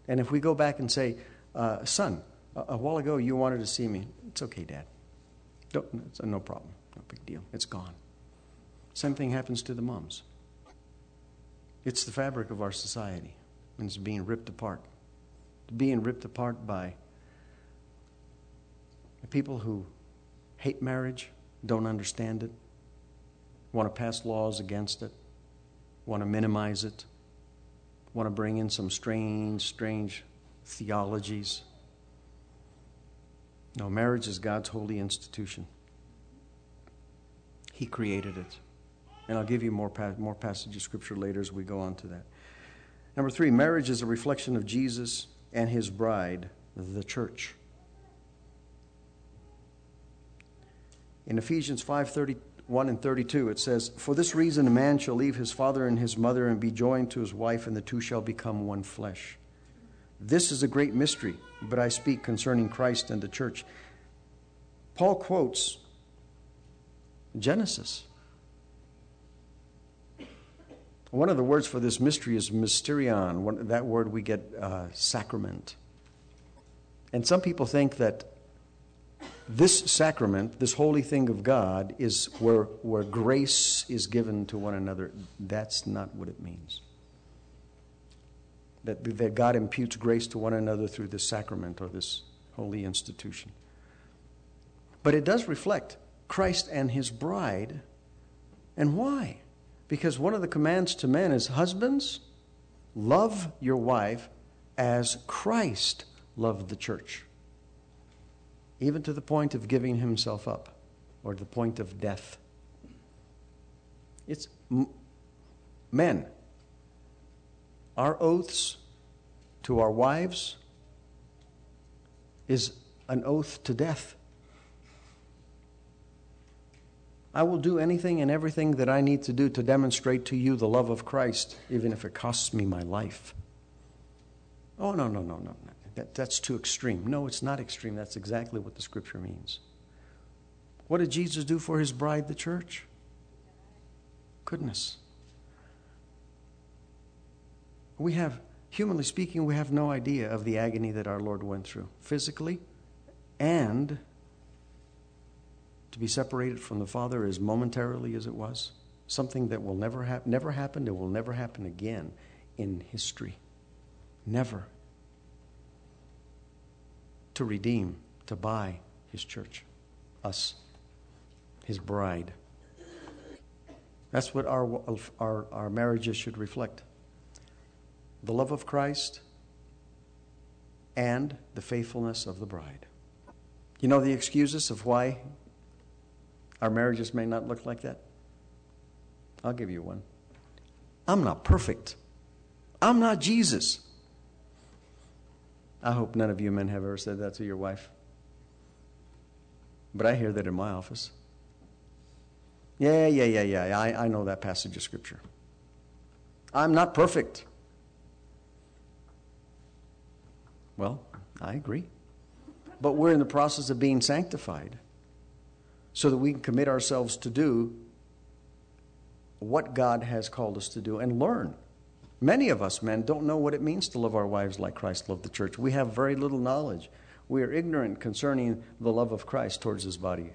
And if we go back and say, son, a while ago you wanted to see me. It's okay, Dad. It's no problem. No big deal. It's gone. Same thing happens to the moms. It's the fabric of our society, and it's being ripped apart. Being ripped apart by people who hate marriage, don't understand it, want to pass laws against it, want to minimize it, want to bring in some strange theologies. No, marriage is God's holy institution. He created it. And I'll give you more passage of Scripture later as we go on to that. Number 3, marriage is a reflection of Jesus and His bride, the church. In Ephesians 5:31 and 32, it says, "For this reason a man shall leave his father and his mother and be joined to his wife, and the two shall become one flesh. This is a great mystery, but I speak concerning Christ and the church." Paul quotes Genesis. One of the words for this mystery is mysterion. That word we get sacrament. And some people think that this sacrament, this holy thing of God, is where grace is given to one another. That's not what it means. That God imputes grace to one another through this sacrament or this holy institution. But it does reflect Christ and His bride. And why? Because one of the commands to men is, husbands, love your wife as Christ loved the church, even to the point of giving Himself up, or the point of death. It's men. Our oaths to our wives is an oath to death. I will do anything and everything that I need to do to demonstrate to you the love of Christ, even if it costs me my life. Oh, no. That's too extreme. No, it's not extreme. That's exactly what the Scripture means. What did Jesus do for His bride, the church? Goodness. Humanly speaking, we have no idea of the agony that our Lord went through, physically, and to be separated from the Father as momentarily as it was, something that will never happened and will never happen again in history. Never. To redeem, to buy His church, us, His bride. That's what our marriages should reflect. The love of Christ and the faithfulness of the bride. You know the excuses of why our marriages may not look like that? I'll give you one. I'm not perfect. I'm not Jesus. I hope none of you men have ever said that to your wife. But I hear that in my office. Yeah. I know that passage of Scripture. I'm not perfect. Well, I agree. But we're in the process of being sanctified so that we can commit ourselves to do what God has called us to do and learn. Many of us men don't know what it means to love our wives like Christ loved the church. We have very little knowledge. We are ignorant concerning the love of Christ towards His body.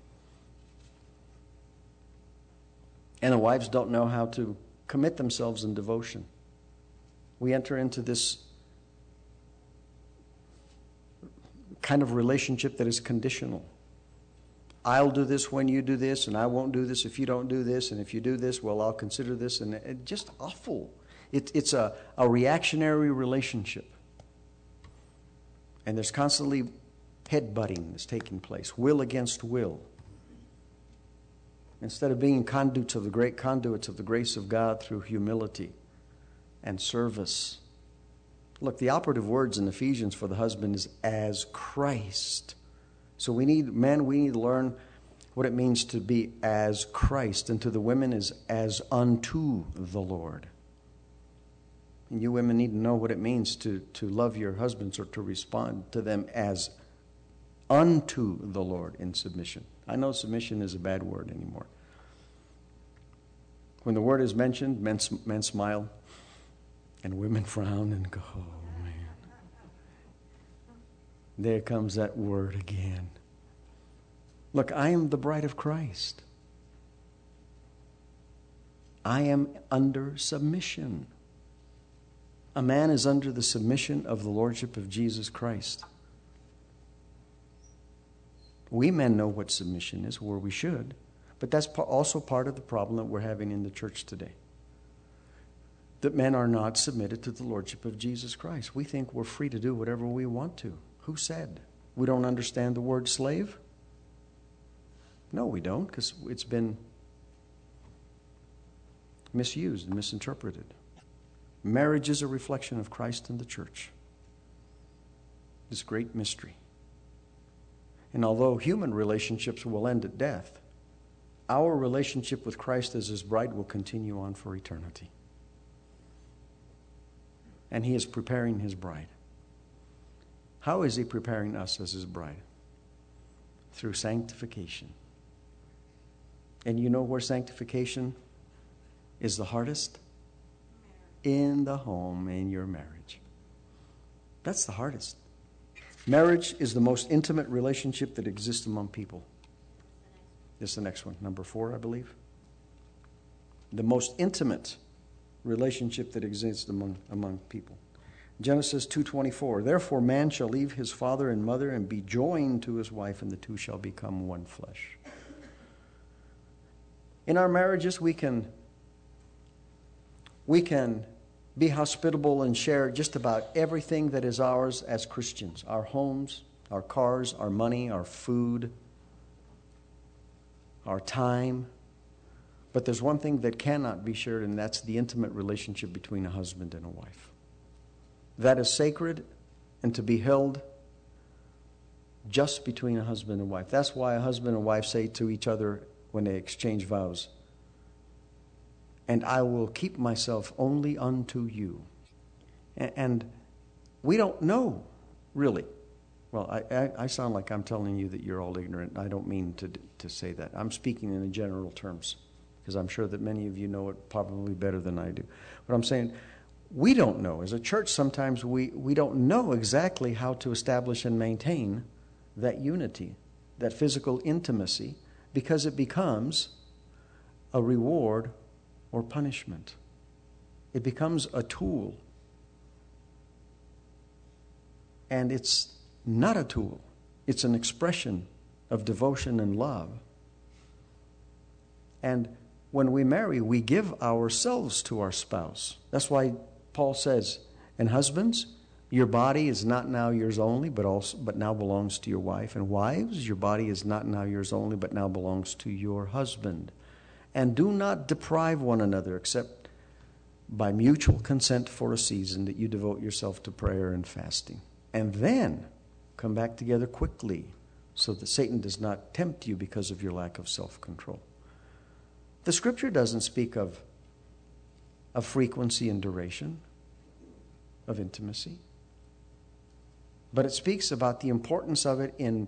And the wives don't know how to commit themselves in devotion. We enter into this kind of relationship that is conditional. I'll do this when you do this, and I won't do this if you don't do this, and if you do this, well, I'll consider this, and it's just awful. It's a reactionary relationship. And there's constantly head-butting that's taking place, will against will. Instead of being conduits of the grace of God through humility and service. Look, the operative words in Ephesians for the husband is as Christ. So we need to learn what it means to be as Christ. And to the women is as unto the Lord. And you women need to know what it means to love your husbands or to respond to them as unto the Lord in submission. I know submission is a bad word anymore. When the word is mentioned, men smile and women frown and go, oh man. There comes that word again. Look, I am the bride of Christ. I am under submission. A man is under the submission of the lordship of Jesus Christ. We men know what submission is, where we should, but that's also part of the problem that we're having in the church today. That men are not submitted to the lordship of Jesus Christ. We think we're free to do whatever we want to. Who said? We don't understand the word slave? No, we don't, because it's been misused and misinterpreted. Marriage is a reflection of Christ and the church. This great mystery. And although human relationships will end at death, our relationship with Christ as his bride will continue on for eternity. And he is preparing his bride. How is he preparing us as his bride? Through sanctification. And you know where sanctification is the hardest? In the home, in your marriage. That's the hardest. Marriage is the most intimate relationship that exists among people. This is the next one, number 4, I believe. The most intimate relationship that exists among people. Genesis 2:24, therefore man shall leave his father and mother and be joined to his wife, and the two shall become one flesh. In our marriages, we can be hospitable and share just about everything that is ours as Christians. Our homes, our cars, our money, our food, our time. But there's one thing that cannot be shared, and that's the intimate relationship between a husband and a wife. That is sacred and to be held just between a husband and wife. That's why a husband and wife say to each other when they exchange vows, and I will keep myself only unto you. And we don't know, really. Well, I sound like I'm telling you that you're all ignorant. I don't mean to say that. I'm speaking in general terms, because I'm sure that many of you know it probably better than I do. But I'm saying, we don't know. As a church, sometimes we don't know exactly how to establish and maintain that unity, that physical intimacy, because it becomes a reward or punishment. It becomes a tool. And it's not a tool. It's an expression of devotion and love. And when we marry, we give ourselves to our spouse. That's why Paul says, and husbands, your body is not now yours only, but now belongs to your wife. And wives, your body is not now yours only, but now belongs to your husband. And do not deprive one another, except by mutual consent for a season, that you devote yourself to prayer and fasting. And then come back together quickly, so that Satan does not tempt you because of your lack of self-control. The Scripture doesn't speak of frequency and duration of intimacy, but it speaks about the importance of it in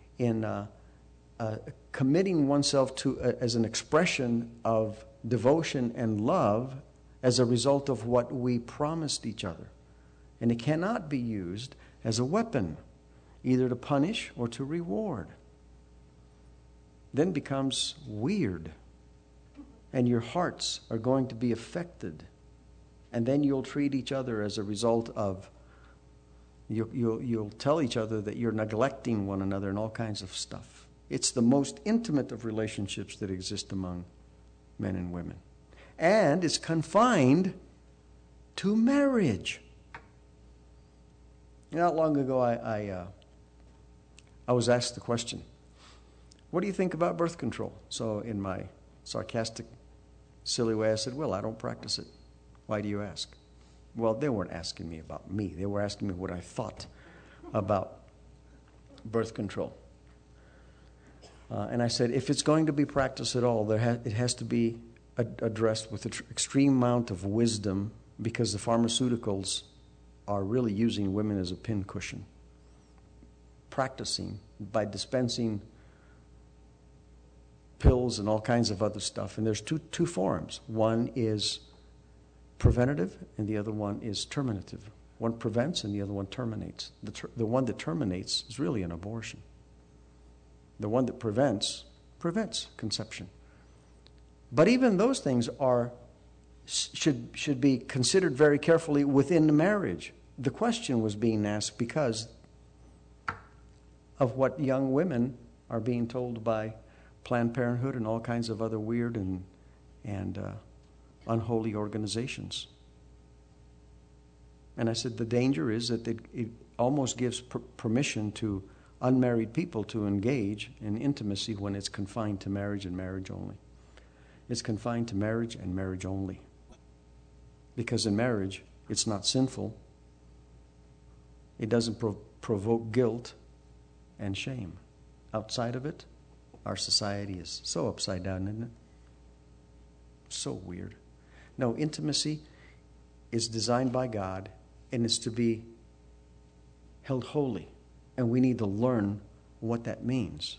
committing oneself to as an expression of devotion and love as a result of what we promised each other. And it cannot be used as a weapon, either to punish or to reward. Then becomes weird, and your hearts are going to be affected. And then you'll treat each other as a result of, you'll tell each other that you're neglecting one another and all kinds of stuff. It's the most intimate of relationships that exist among men and women. And it's confined to marriage. Not long ago, I was asked the question, what do you think about birth control? So in my sarcastic, silly way, I said, well, I don't practice it. Why do you ask? Well, they weren't asking me about me. They were asking me what I thought about birth control. And I said, if it's going to be practiced at all, it has to be addressed with an extreme amount of wisdom, because the pharmaceuticals are really using women as a pincushion, practicing by dispensing pills and all kinds of other stuff. And there's two forms. One is preventative, and the other one is terminative. One prevents and the other one terminates. The one that terminates is really an abortion. The one that prevents conception. But even those things should be considered very carefully within the marriage. The question was being asked because of what young women are being told by Planned Parenthood and all kinds of other weird and unholy organizations. And I said the danger is that it almost gives permission to unmarried people to engage in intimacy when it's confined to marriage and marriage only. It's confined to marriage and marriage only. Because in marriage, it's not sinful. It doesn't provoke guilt and shame. Outside of it, our society is so upside down, isn't it? So weird. No, intimacy is designed by God and is to be held holy. And we need to learn what that means.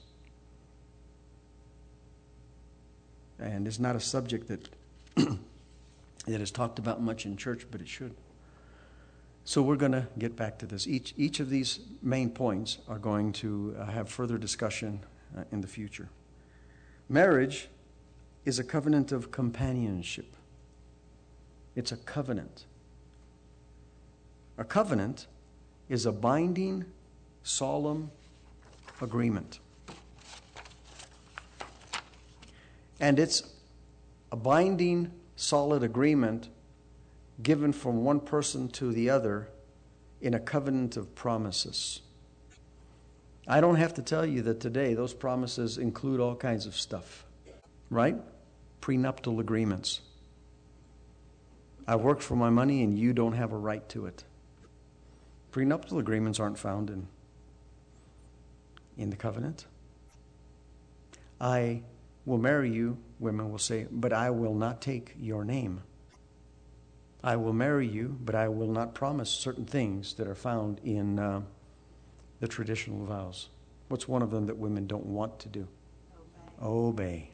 And it's not a subject that that is talked about much in church, but it should. So we're going to get back to this. Each of these main points are going to have further discussion in the future. Marriage is a covenant of companionship. It's a covenant. A covenant is a binding, solemn agreement. And it's a binding, solid agreement given from one person to the other in a covenant of promises. I don't have to tell you that today those promises include all kinds of stuff, right? Prenuptial agreements. I work for my money and you don't have a right to it. Prenuptial agreements aren't found in the covenant. I will marry you, women will say, but I will not take your name. I will marry you, but I will not promise certain things that are found in the traditional vows. What's one of them that women don't want to do? Obey.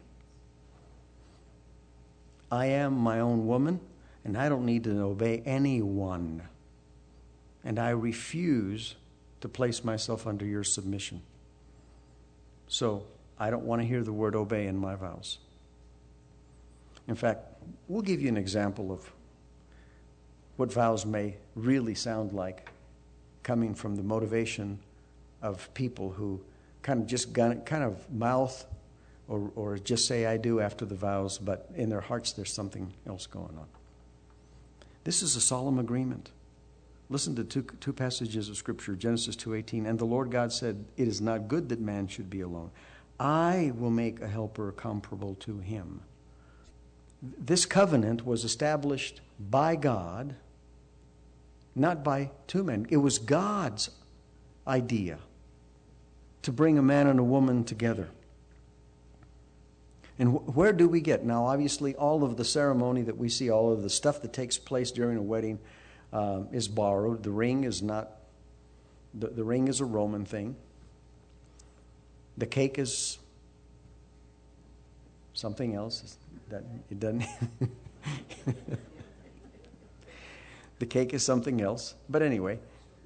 I am my own woman, and I don't need to obey anyone. And I refuse to place myself under your submission. So, I don't want to hear the word obey in my vows. In fact, we'll give you an example of what vows may really sound like coming from the motivation of people who kind of mouth or just say I do after the vows, but in their hearts there's something else going on. This is a solemn agreement. Listen to two passages of Scripture, Genesis 2:18. And the Lord God said, it is not good that man should be alone. I will make a helper comparable to him. This covenant was established by God, not by two men. It was God's idea to bring a man and a woman together. And where do we get? Now, obviously, all of the ceremony that we see, all of the stuff that takes place during a wedding is borrowed. The ring is not, the ring is a Roman thing. The cake is something else. It doesn't. The cake is something else. But anyway,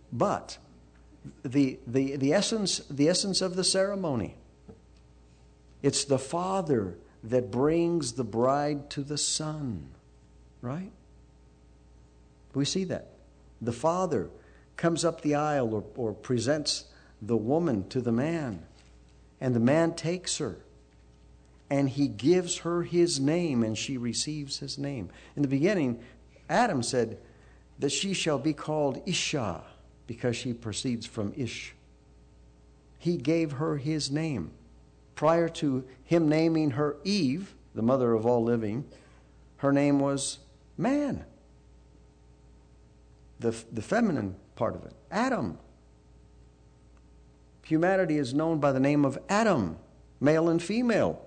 the essence of the ceremony, it's the father that brings the bride to the son, right? We see that. The father comes up the aisle or presents the woman to the man. And the man takes her, and he gives her his name, and she receives his name. In the beginning, Adam said that she shall be called Isha, because she proceeds from Ish. He gave her his name. Prior to him naming her Eve, the mother of all living, her name was man. The feminine part of it, Adam. Humanity is known by the name of Adam, male and female.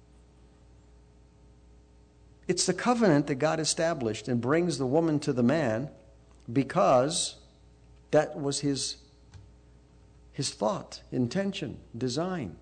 It's the covenant that God established and brings the woman to the man because that was his thought, intention, design.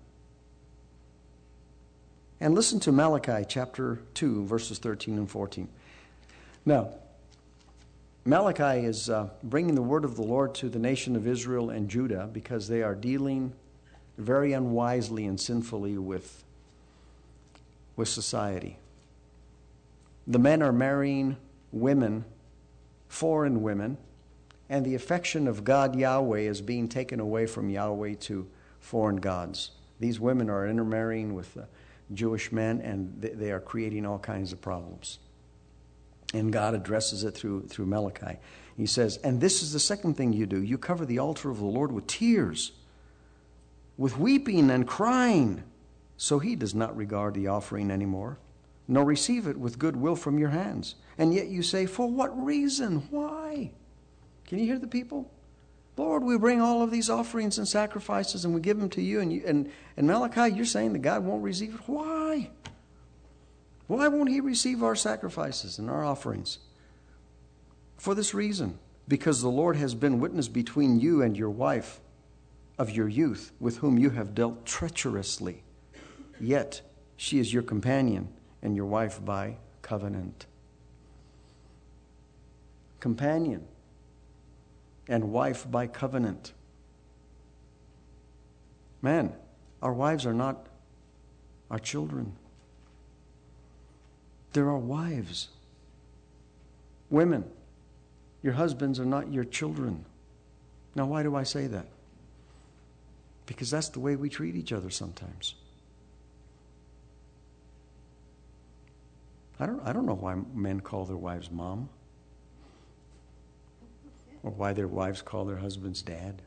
And listen to Malachi chapter 2, verses 13 and 14. Now, Malachi is bringing the word of the Lord to the nation of Israel and Judah because they are dealing very unwisely and sinfully with society. The men are marrying women, foreign women, and the affection of God Yahweh is being taken away from Yahweh to foreign gods. These women are intermarrying with Jewish men, and they are creating all kinds of problems. And God addresses it through Malachi. He says, and this is the second thing you do. You cover the altar of the Lord with tears, with weeping and crying. So he does not regard the offering anymore, nor receive it with good will from your hands. And yet you say, for what reason? Why? Can you hear the people? Lord, we bring all of these offerings and sacrifices and we give them to you. And Malachi, you're saying that God won't receive it. Why? Why won't he receive our sacrifices and our offerings? For this reason, because the Lord has been witness between you and your wife of your youth, with whom you have dealt treacherously. Yet she is your companion and your wife by covenant. Companion and wife by covenant. Man, our wives are not our children. They're our wives. Women, your husbands are not your children. Now, why do I say that? Because that's the way we treat each other sometimes. I don't know why men call their wives mom, or why their wives call their husbands dad.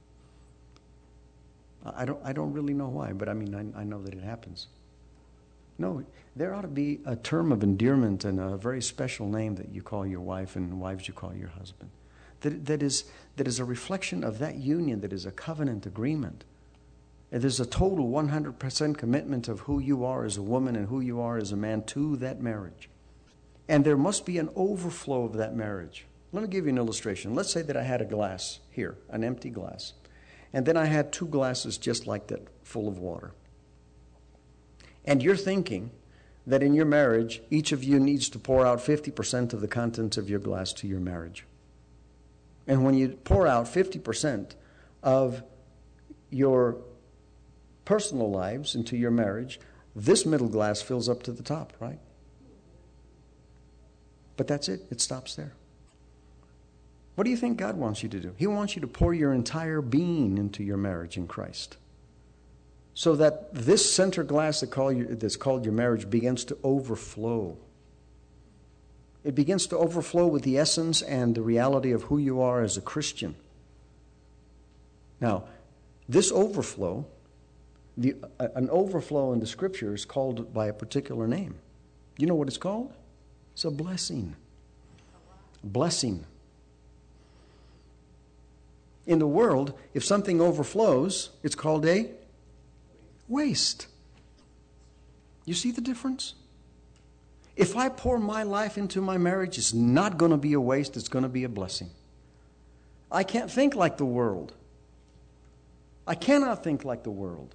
I don't really know why, but I mean, I know that it happens. No, there ought to be a term of endearment and a very special name that you call your wife, and wives you call your husband. That is a reflection of that union, that is a covenant agreement. And there's a total 100% commitment of who you are as a woman and who you are as a man to that marriage. And there must be an overflow of that marriage. Let me give you an illustration. Let's say that I had a glass here, an empty glass. And then I had two glasses just like that, full of water. And you're thinking that in your marriage, each of you needs to pour out 50% of the contents of your glass to your marriage. And when you pour out 50% of your personal lives into your marriage, this middle glass fills up to the top, right? But that's it. It stops there. What do you think God wants you to do? He wants you to pour your entire being into your marriage in Christ, so that this center glass that's called your marriage begins to overflow. It begins to overflow with the essence and the reality of who you are as a Christian. Now, this overflow, an overflow in the Scripture is called by a particular name. You know what it's called? It's a blessing. A blessing. In the world, if something overflows, it's called a waste. You see the difference? If I pour my life into my marriage, it's not going to be a waste, it's going to be a blessing. I can't think like the world. I cannot think like the world.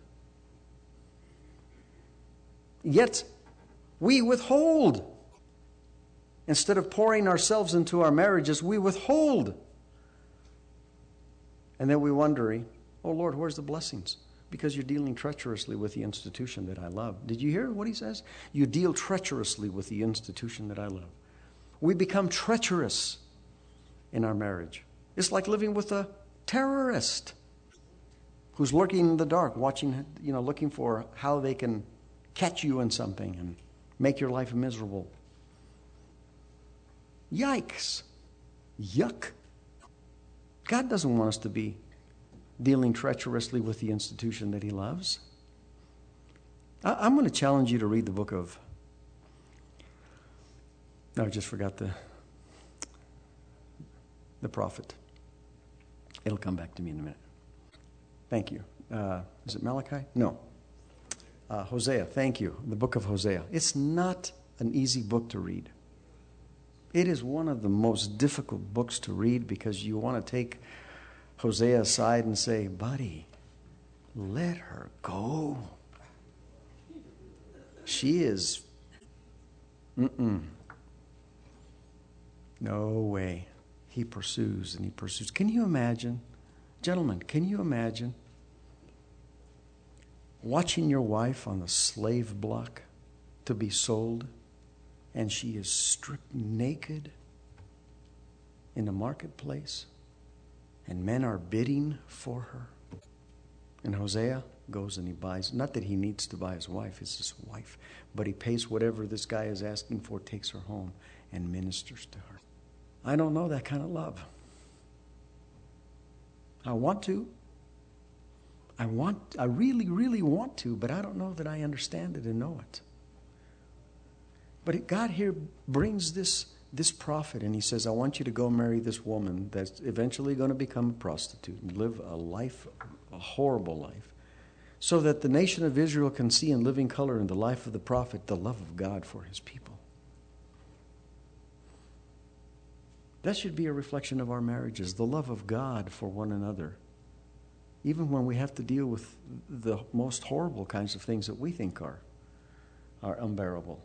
Yet, we withhold. Instead of pouring ourselves into our marriages, we withhold. And then we wonder, oh Lord, where's the blessings? Because you're dealing treacherously with the institution that I love. Did you hear what he says? You deal treacherously with the institution that I love. We become treacherous in our marriage. It's like living with a terrorist who's lurking in the dark, watching, looking for how they can catch you in something and make your life miserable. Yikes. Yuck. God doesn't want us to be dealing treacherously with the institution that he loves. I'm going to challenge you to read the book of... No, I just forgot the prophet. It'll come back to me in a minute. Thank you. Is it Malachi? No. Hosea, thank you. The book of Hosea. It's not an easy book to read. It is one of the most difficult books to read because you want to take Hosea aside and say, buddy, let her go. She is, no way. he pursues and he pursues. Can you imagine, gentlemen, can you imagine watching your wife on the slave block to be sold, and she is stripped naked in the marketplace, and men are bidding for her? And Hosea goes and he buys, not that he needs to buy his wife, it's his wife, but he pays whatever this guy is asking for, takes her home, and ministers to her. I don't know that kind of love. I want to. I really, really want to, but I don't know that I understand it and know it. But God here brings this prophet, and he says, I want you to go marry this woman that's eventually going to become a prostitute and live a life, a horrible life, so that the nation of Israel can see in living color in the life of the prophet the love of God for his people. That should be a reflection of our marriages, the love of God for one another, even when we have to deal with the most horrible kinds of things that we think are unbearable.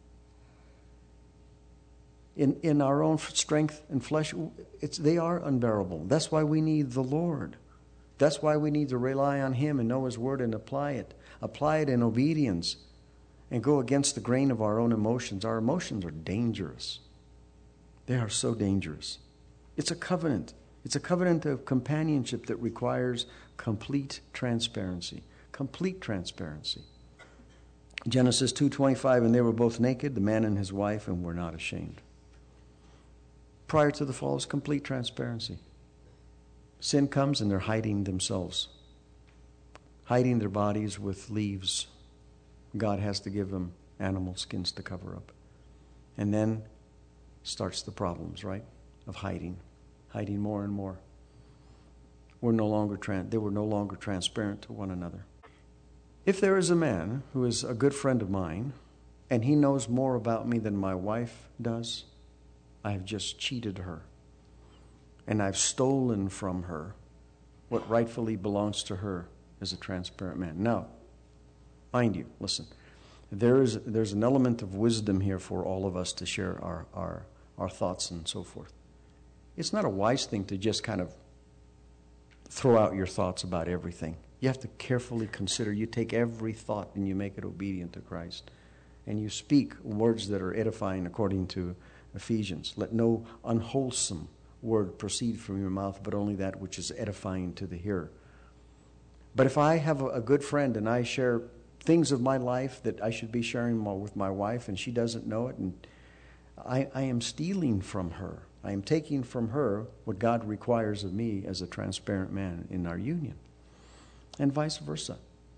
In our own strength and flesh, they are unbearable. That's why we need the Lord. That's why we need to rely on him and know his word and apply it. Apply it in obedience and go against the grain of our own emotions. Our emotions are dangerous. They are so dangerous. It's a covenant. It's a covenant of companionship that requires complete transparency. Complete transparency. Genesis 2:25, and they were both naked, the man and his wife, and were not ashamed. Prior to the fall is complete transparency. Sin comes and they're hiding themselves, hiding their bodies with leaves. God has to give them animal skins to cover up. And then starts the problems, right, of hiding more and more. They were no longer transparent to one another. If there is a man who is a good friend of mine, and he knows more about me than my wife does, I have just cheated her. And I've stolen from her what rightfully belongs to her as a transparent man. Now, mind you, listen, there's an element of wisdom here for all of us to share our thoughts and so forth. It's not a wise thing to just kind of throw out your thoughts about everything. You have to carefully consider. You take every thought and you make it obedient to Christ. And you speak words that are edifying according to Ephesians. Let no unwholesome word proceed from your mouth, but only that which is edifying to the hearer. But if I have a good friend and I share things of my life that I should be sharing with my wife and she doesn't know it, and I am stealing from her. I am taking from her what God requires of me as a transparent man in our union, and vice versa.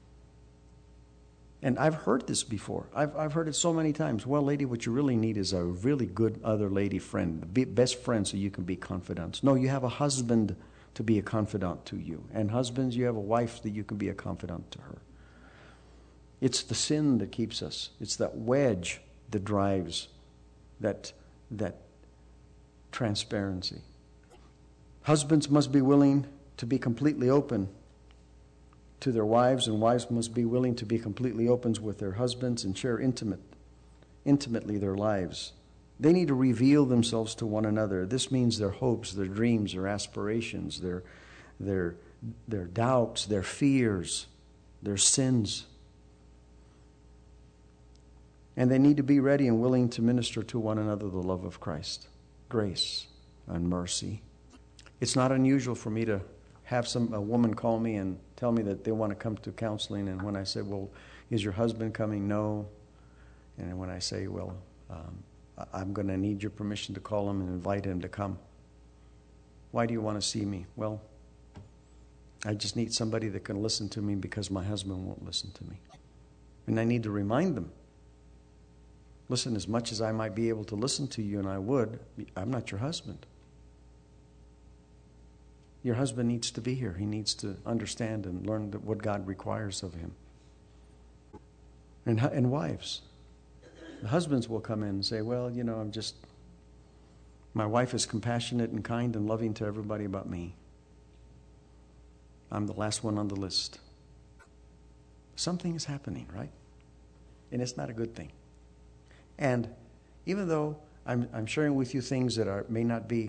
And I've heard this before. I've heard it so many times. Well, lady, what you really need is a really good other lady friend, best friend, so you can be confidants. No, you have a husband to be a confidant to you. And husbands, you have a wife that you can be a confidant to her. It's the sin that keeps us. It's that wedge that drives that transparency. Husbands must be willing to be completely open to their wives, and wives must be willing to be completely open with their husbands and share intimately their lives. They need to reveal themselves to one another. This means their hopes, their dreams, their aspirations, their doubts, their fears, their sins. And they need to be ready and willing to minister to one another the love of Christ, grace and mercy. It's not unusual for me to have a woman call me and tell me that they want to come to counseling. And when I say, well, is your husband coming? No. And when I say, well, I'm going to need your permission to call him and invite him to come. Why do you want to see me? Well, I just need somebody that can listen to me because my husband won't listen to me. And I need to remind them, listen, as much as I might be able to listen to you, and I would, I'm not your husband. Your husband needs to be here. He needs to understand and learn what God requires of him. And wives, the husbands will come in and say, well, my wife is compassionate and kind and loving to everybody but me. I'm the last one on the list. Something is happening, right? And it's not a good thing. And even though I'm sharing with you things that may not be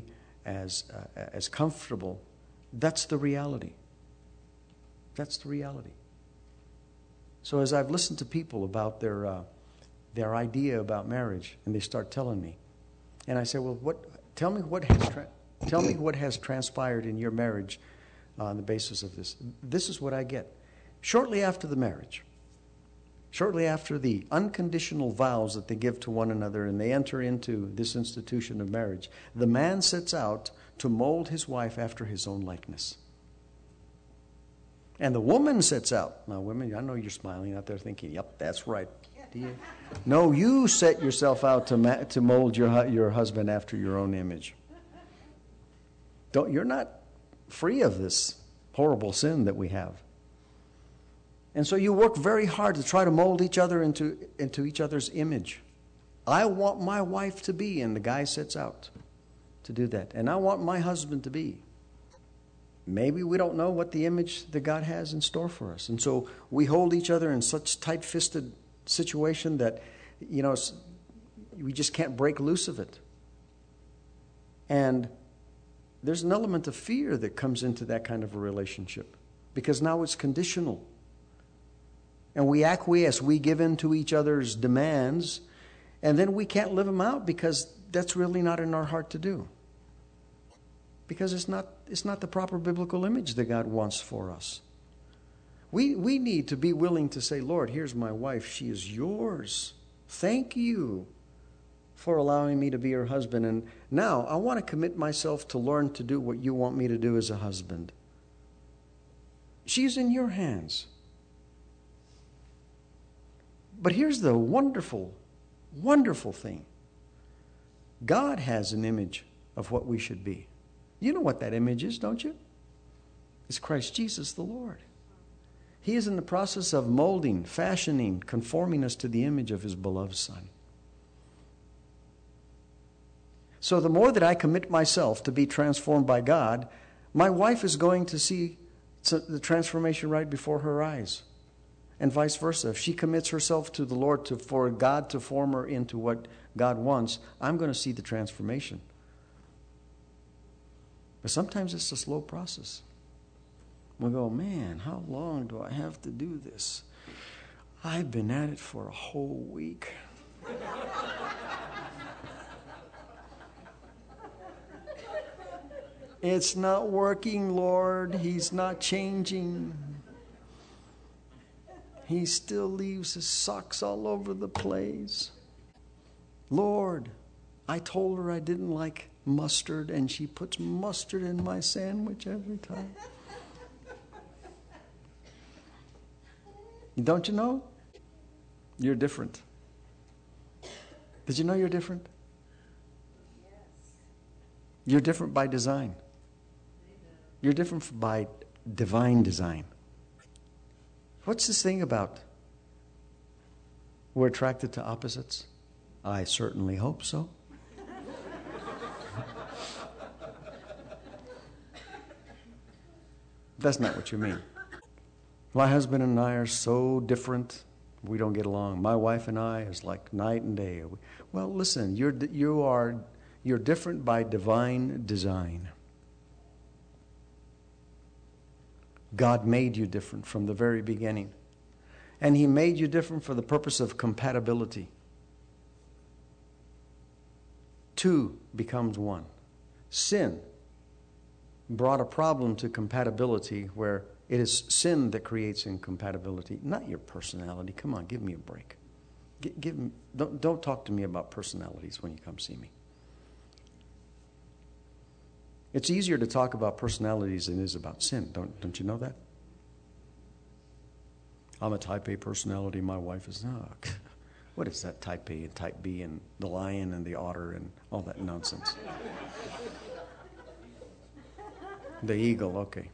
as comfortable. That's the reality. That's the reality. So as I've listened to people about their idea about marriage, and they start telling me, and I say, well, tell me what has transpired in your marriage on the basis of this. This is what I get. Shortly after the marriage, shortly after the unconditional vows that they give to one another and they enter into this institution of marriage, the man sets out to mold his wife after his own likeness. And the woman sets out. Now, women, I know you're smiling out there thinking, yep, that's right. No, you set yourself out to mold your husband after your own image. You're not free of this horrible sin that we have. And so you work very hard to try to mold each other into each other's image. I want my wife to be, and the guy sets out to do that. And I want my husband to be. Maybe we don't know what the image that God has in store for us. And so we hold each other in such tight-fisted situation that, we just can't break loose of it. And there's an element of fear that comes into that kind of a relationship because now it's conditional. And we acquiesce, we give in to each other's demands, and then we can't live them out because that's really not in our heart to do. Because it's not the proper biblical image that God wants for us. We need to be willing to say, Lord, here's my wife. She is yours. Thank you for allowing me to be her husband. And now I want to commit myself to learn to do what you want me to do as a husband. She's in your hands. But here's the wonderful, wonderful thing. God has an image of what we should be. You know what that image is, don't you? It's Christ Jesus the Lord. He is in the process of molding, fashioning, conforming us to the image of His beloved Son. So the more that I commit myself to be transformed by God, my wife is going to see the transformation right before her eyes. And vice versa. If she commits herself to the Lord for God to form her into what God wants, I'm going to see the transformation. But sometimes it's a slow process. We go, man, how long do I have to do this? I've been at it for a whole week. It's not working, Lord. He's not changing. He still leaves his socks all over the place. Lord, I told her I didn't like mustard, and she puts mustard in my sandwich every time. Don't you know? You're different. Did you know you're different? Yes. You're different by design. You're different by divine design. What's this thing about we're attracted to opposites? I certainly hope so. That's not what you mean. My husband and I are so different, we don't get along. My wife and I is like night and day. Well, listen, you're different by divine design. God made you different from the very beginning. And He made you different for the purpose of compatibility. Two becomes one. Sin brought a problem to compatibility where it is sin that creates incompatibility, not your personality. Come on, give me a break. Don't talk to me about personalities when you come see me. It's easier to talk about personalities than it is about sin. Don't you know that? I'm a type A personality. My wife is not. What is that type A and type B and the lion and the otter and all that nonsense? The eagle, okay.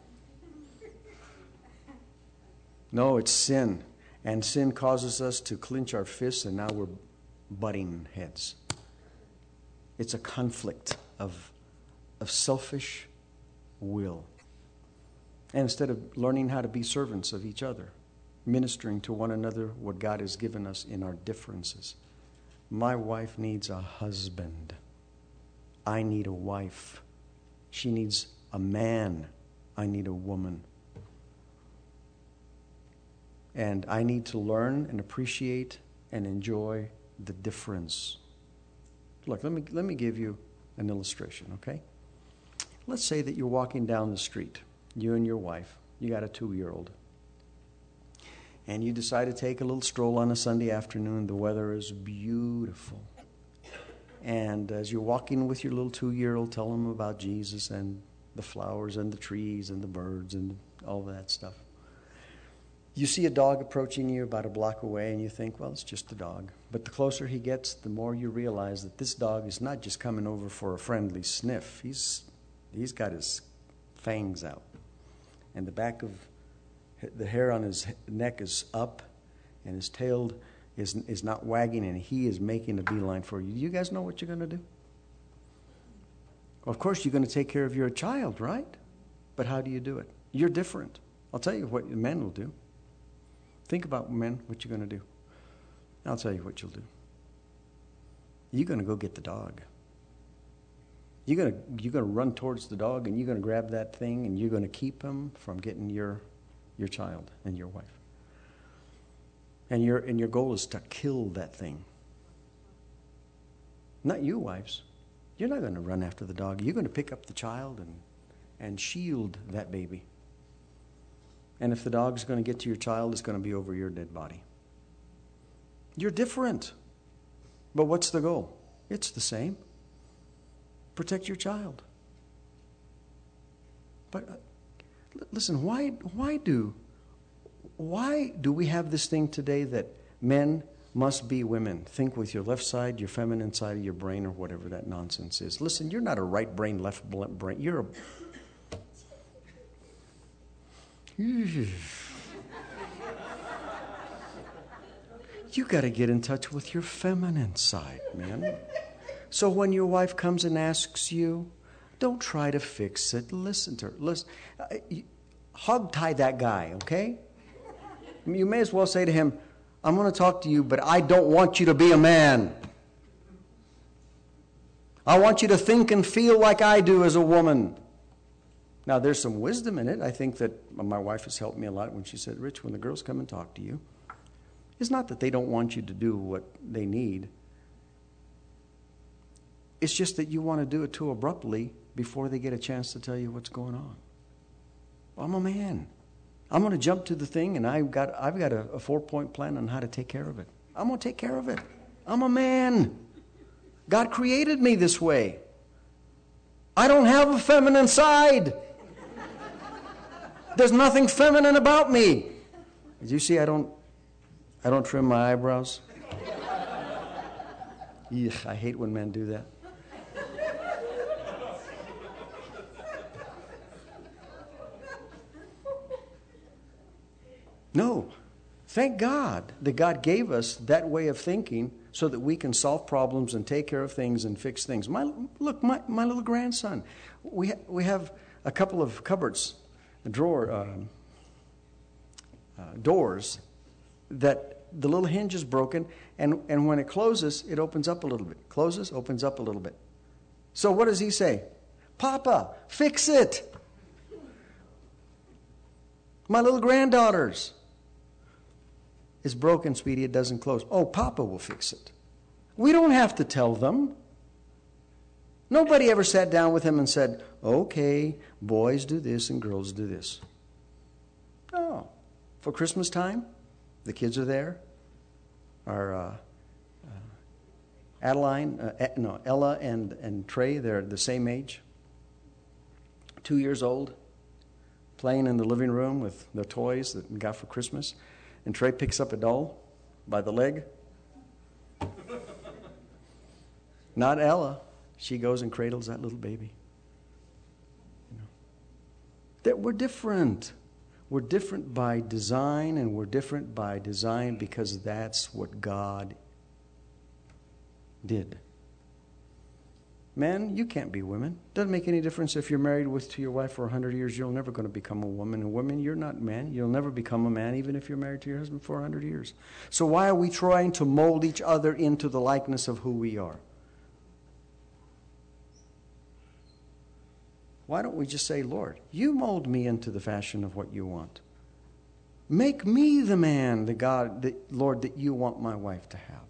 No, it's sin. And sin causes us to clench our fists, and now we're butting heads. It's a conflict of selfish will. And instead of learning how to be servants of each other, ministering to one another what God has given us in our differences. My wife needs a husband. I need a wife. She needs a man. I need a woman. And I need to learn and appreciate and enjoy the difference. Look, let me give you an illustration, okay? Let's say that you're walking down the street, you and your wife. You got a 2-year-old. And you decide to take a little stroll on a Sunday afternoon. The weather is beautiful. And as you're walking with your little 2-year-old, tell them about Jesus and the flowers and the trees and the birds and all that stuff. You see a dog approaching you about a block away, and you think, well, it's just a dog. But the closer he gets, the more you realize that this dog is not just coming over for a friendly sniff. He's got his fangs out. And the back of the hair on his neck is up, and his tail is not wagging, and he is making a beeline for you. Do you guys know what you're going to do? Well, of course, you're going to take care of your child, right? But how do you do it? You're different. I'll tell you what men will do. Think about, men, what you're going to do. I'll tell you what you'll do. You're going to go get the dog. You're going to run towards the dog, and you're going to grab that thing, and you're going to keep him from getting your child and your wife. And your goal is to kill that thing. Not you, wives. You're not going to run after the dog. You're going to pick up the child and shield that baby. And if the dog's going to get to your child, it's going to be over your dead body. You're different. But what's the goal? It's the same. Protect your child. But listen, why do we have this thing today that men must be women? Think with your left side, your feminine side of your brain, or whatever that nonsense is. Listen, you're not a right brain, left brain. You're a... You got to get in touch with your feminine side, man. So when your wife comes and asks you, don't try to fix it. Listen to her. Listen, hog tie that guy, okay? You may as well say to him, I'm going to talk to you, but I don't want you to be a man. I want you to think and feel like I do as a woman. Now, there's some wisdom in it. I think that my wife has helped me a lot when she said, Rich, when the girls come and talk to you, it's not that they don't want you to do what they need. It's just that you want to do it too abruptly before they get a chance to tell you what's going on. Well, I'm a man. I'm going to jump to the thing, and I've got a 4-point plan on how to take care of it. I'm going to take care of it. I'm a man. God created me this way. I don't have a feminine side. There's nothing feminine about me. Did you see I don't trim my eyebrows? Ugh, I hate when men do that. No. Thank God that God gave us that way of thinking so that we can solve problems and take care of things and fix things. My little grandson, we have a couple of cupboards, doors that the little hinge is broken, and when it closes, it opens up a little bit. Closes, opens up a little bit. So what does he say? Papa, fix it. My little granddaughters. It's broken, sweetie, it doesn't close. Oh, Papa will fix it. We don't have to tell them. Nobody ever sat down with him and said, okay, boys do this and girls do this. No. For Christmas time, the kids are there. Our Ella and Trey, they're the same age. 2 years old, playing in the living room with the toys that we got for Christmas. And Trey picks up a doll by the leg. Not Ella. She goes and cradles that little baby. That we're different. We're different by design, and we're different by design because that's what God did. Men, you can't be women. Doesn't make any difference if you're married to your wife for 100 years. You're never going to become a woman. And women, you're not men. You'll never become a man, even if you're married to your husband for 100 years. So why are we trying to mold each other into the likeness of who we are? Why don't we just say, Lord, you mold me into the fashion of what you want. Make me the man, Lord, that you want my wife to have.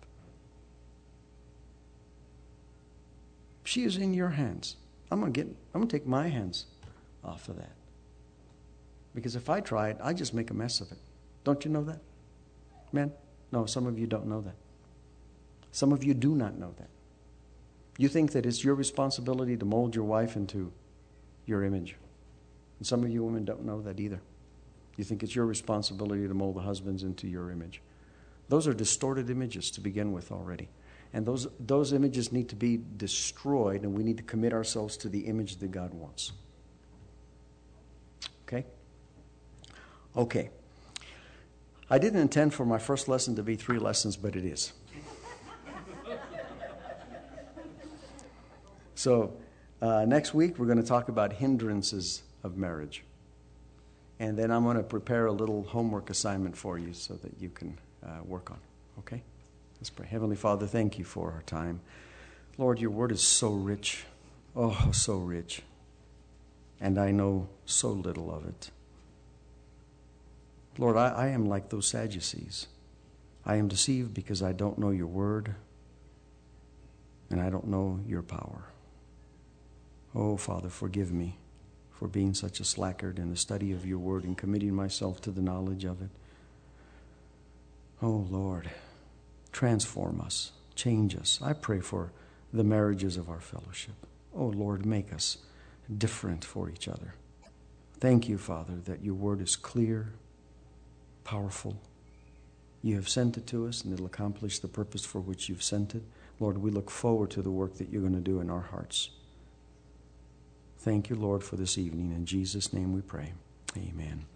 She is in your hands. I'm going to take my hands off of that. Because if I try it, I just make a mess of it. Don't you know that? Men? No, some of you don't know that. Some of you do not know that. You think that it's your responsibility to mold your wife into your image. And some of you women don't know that either. You think it's your responsibility to mold the husbands into your image. Those are distorted images to begin with already. And those images need to be destroyed, and we need to commit ourselves to the image that God wants. Okay? Okay. I didn't intend for my first lesson to be 3 lessons, but it is. So, next week we're going to talk about hindrances of marriage. And then I'm going to prepare a little homework assignment for you so that you can work on. Okay? Let's pray. Heavenly Father, thank you for our time. Lord, your word is so rich. Oh, so rich. And I know so little of it. Lord, I am like those Sadducees. I am deceived because I don't know your word and I don't know your power. Oh, Father, forgive me for being such a slackard in the study of your word and committing myself to the knowledge of it. Oh, Lord, transform us, change us. I pray for the marriages of our fellowship. Oh, Lord, make us different for each other. Thank you, Father, that your word is clear, powerful. You have sent it to us, and it'll accomplish the purpose for which you've sent it. Lord, we look forward to the work that you're going to do in our hearts. Thank you, Lord, for this evening. In Jesus' name we pray. Amen.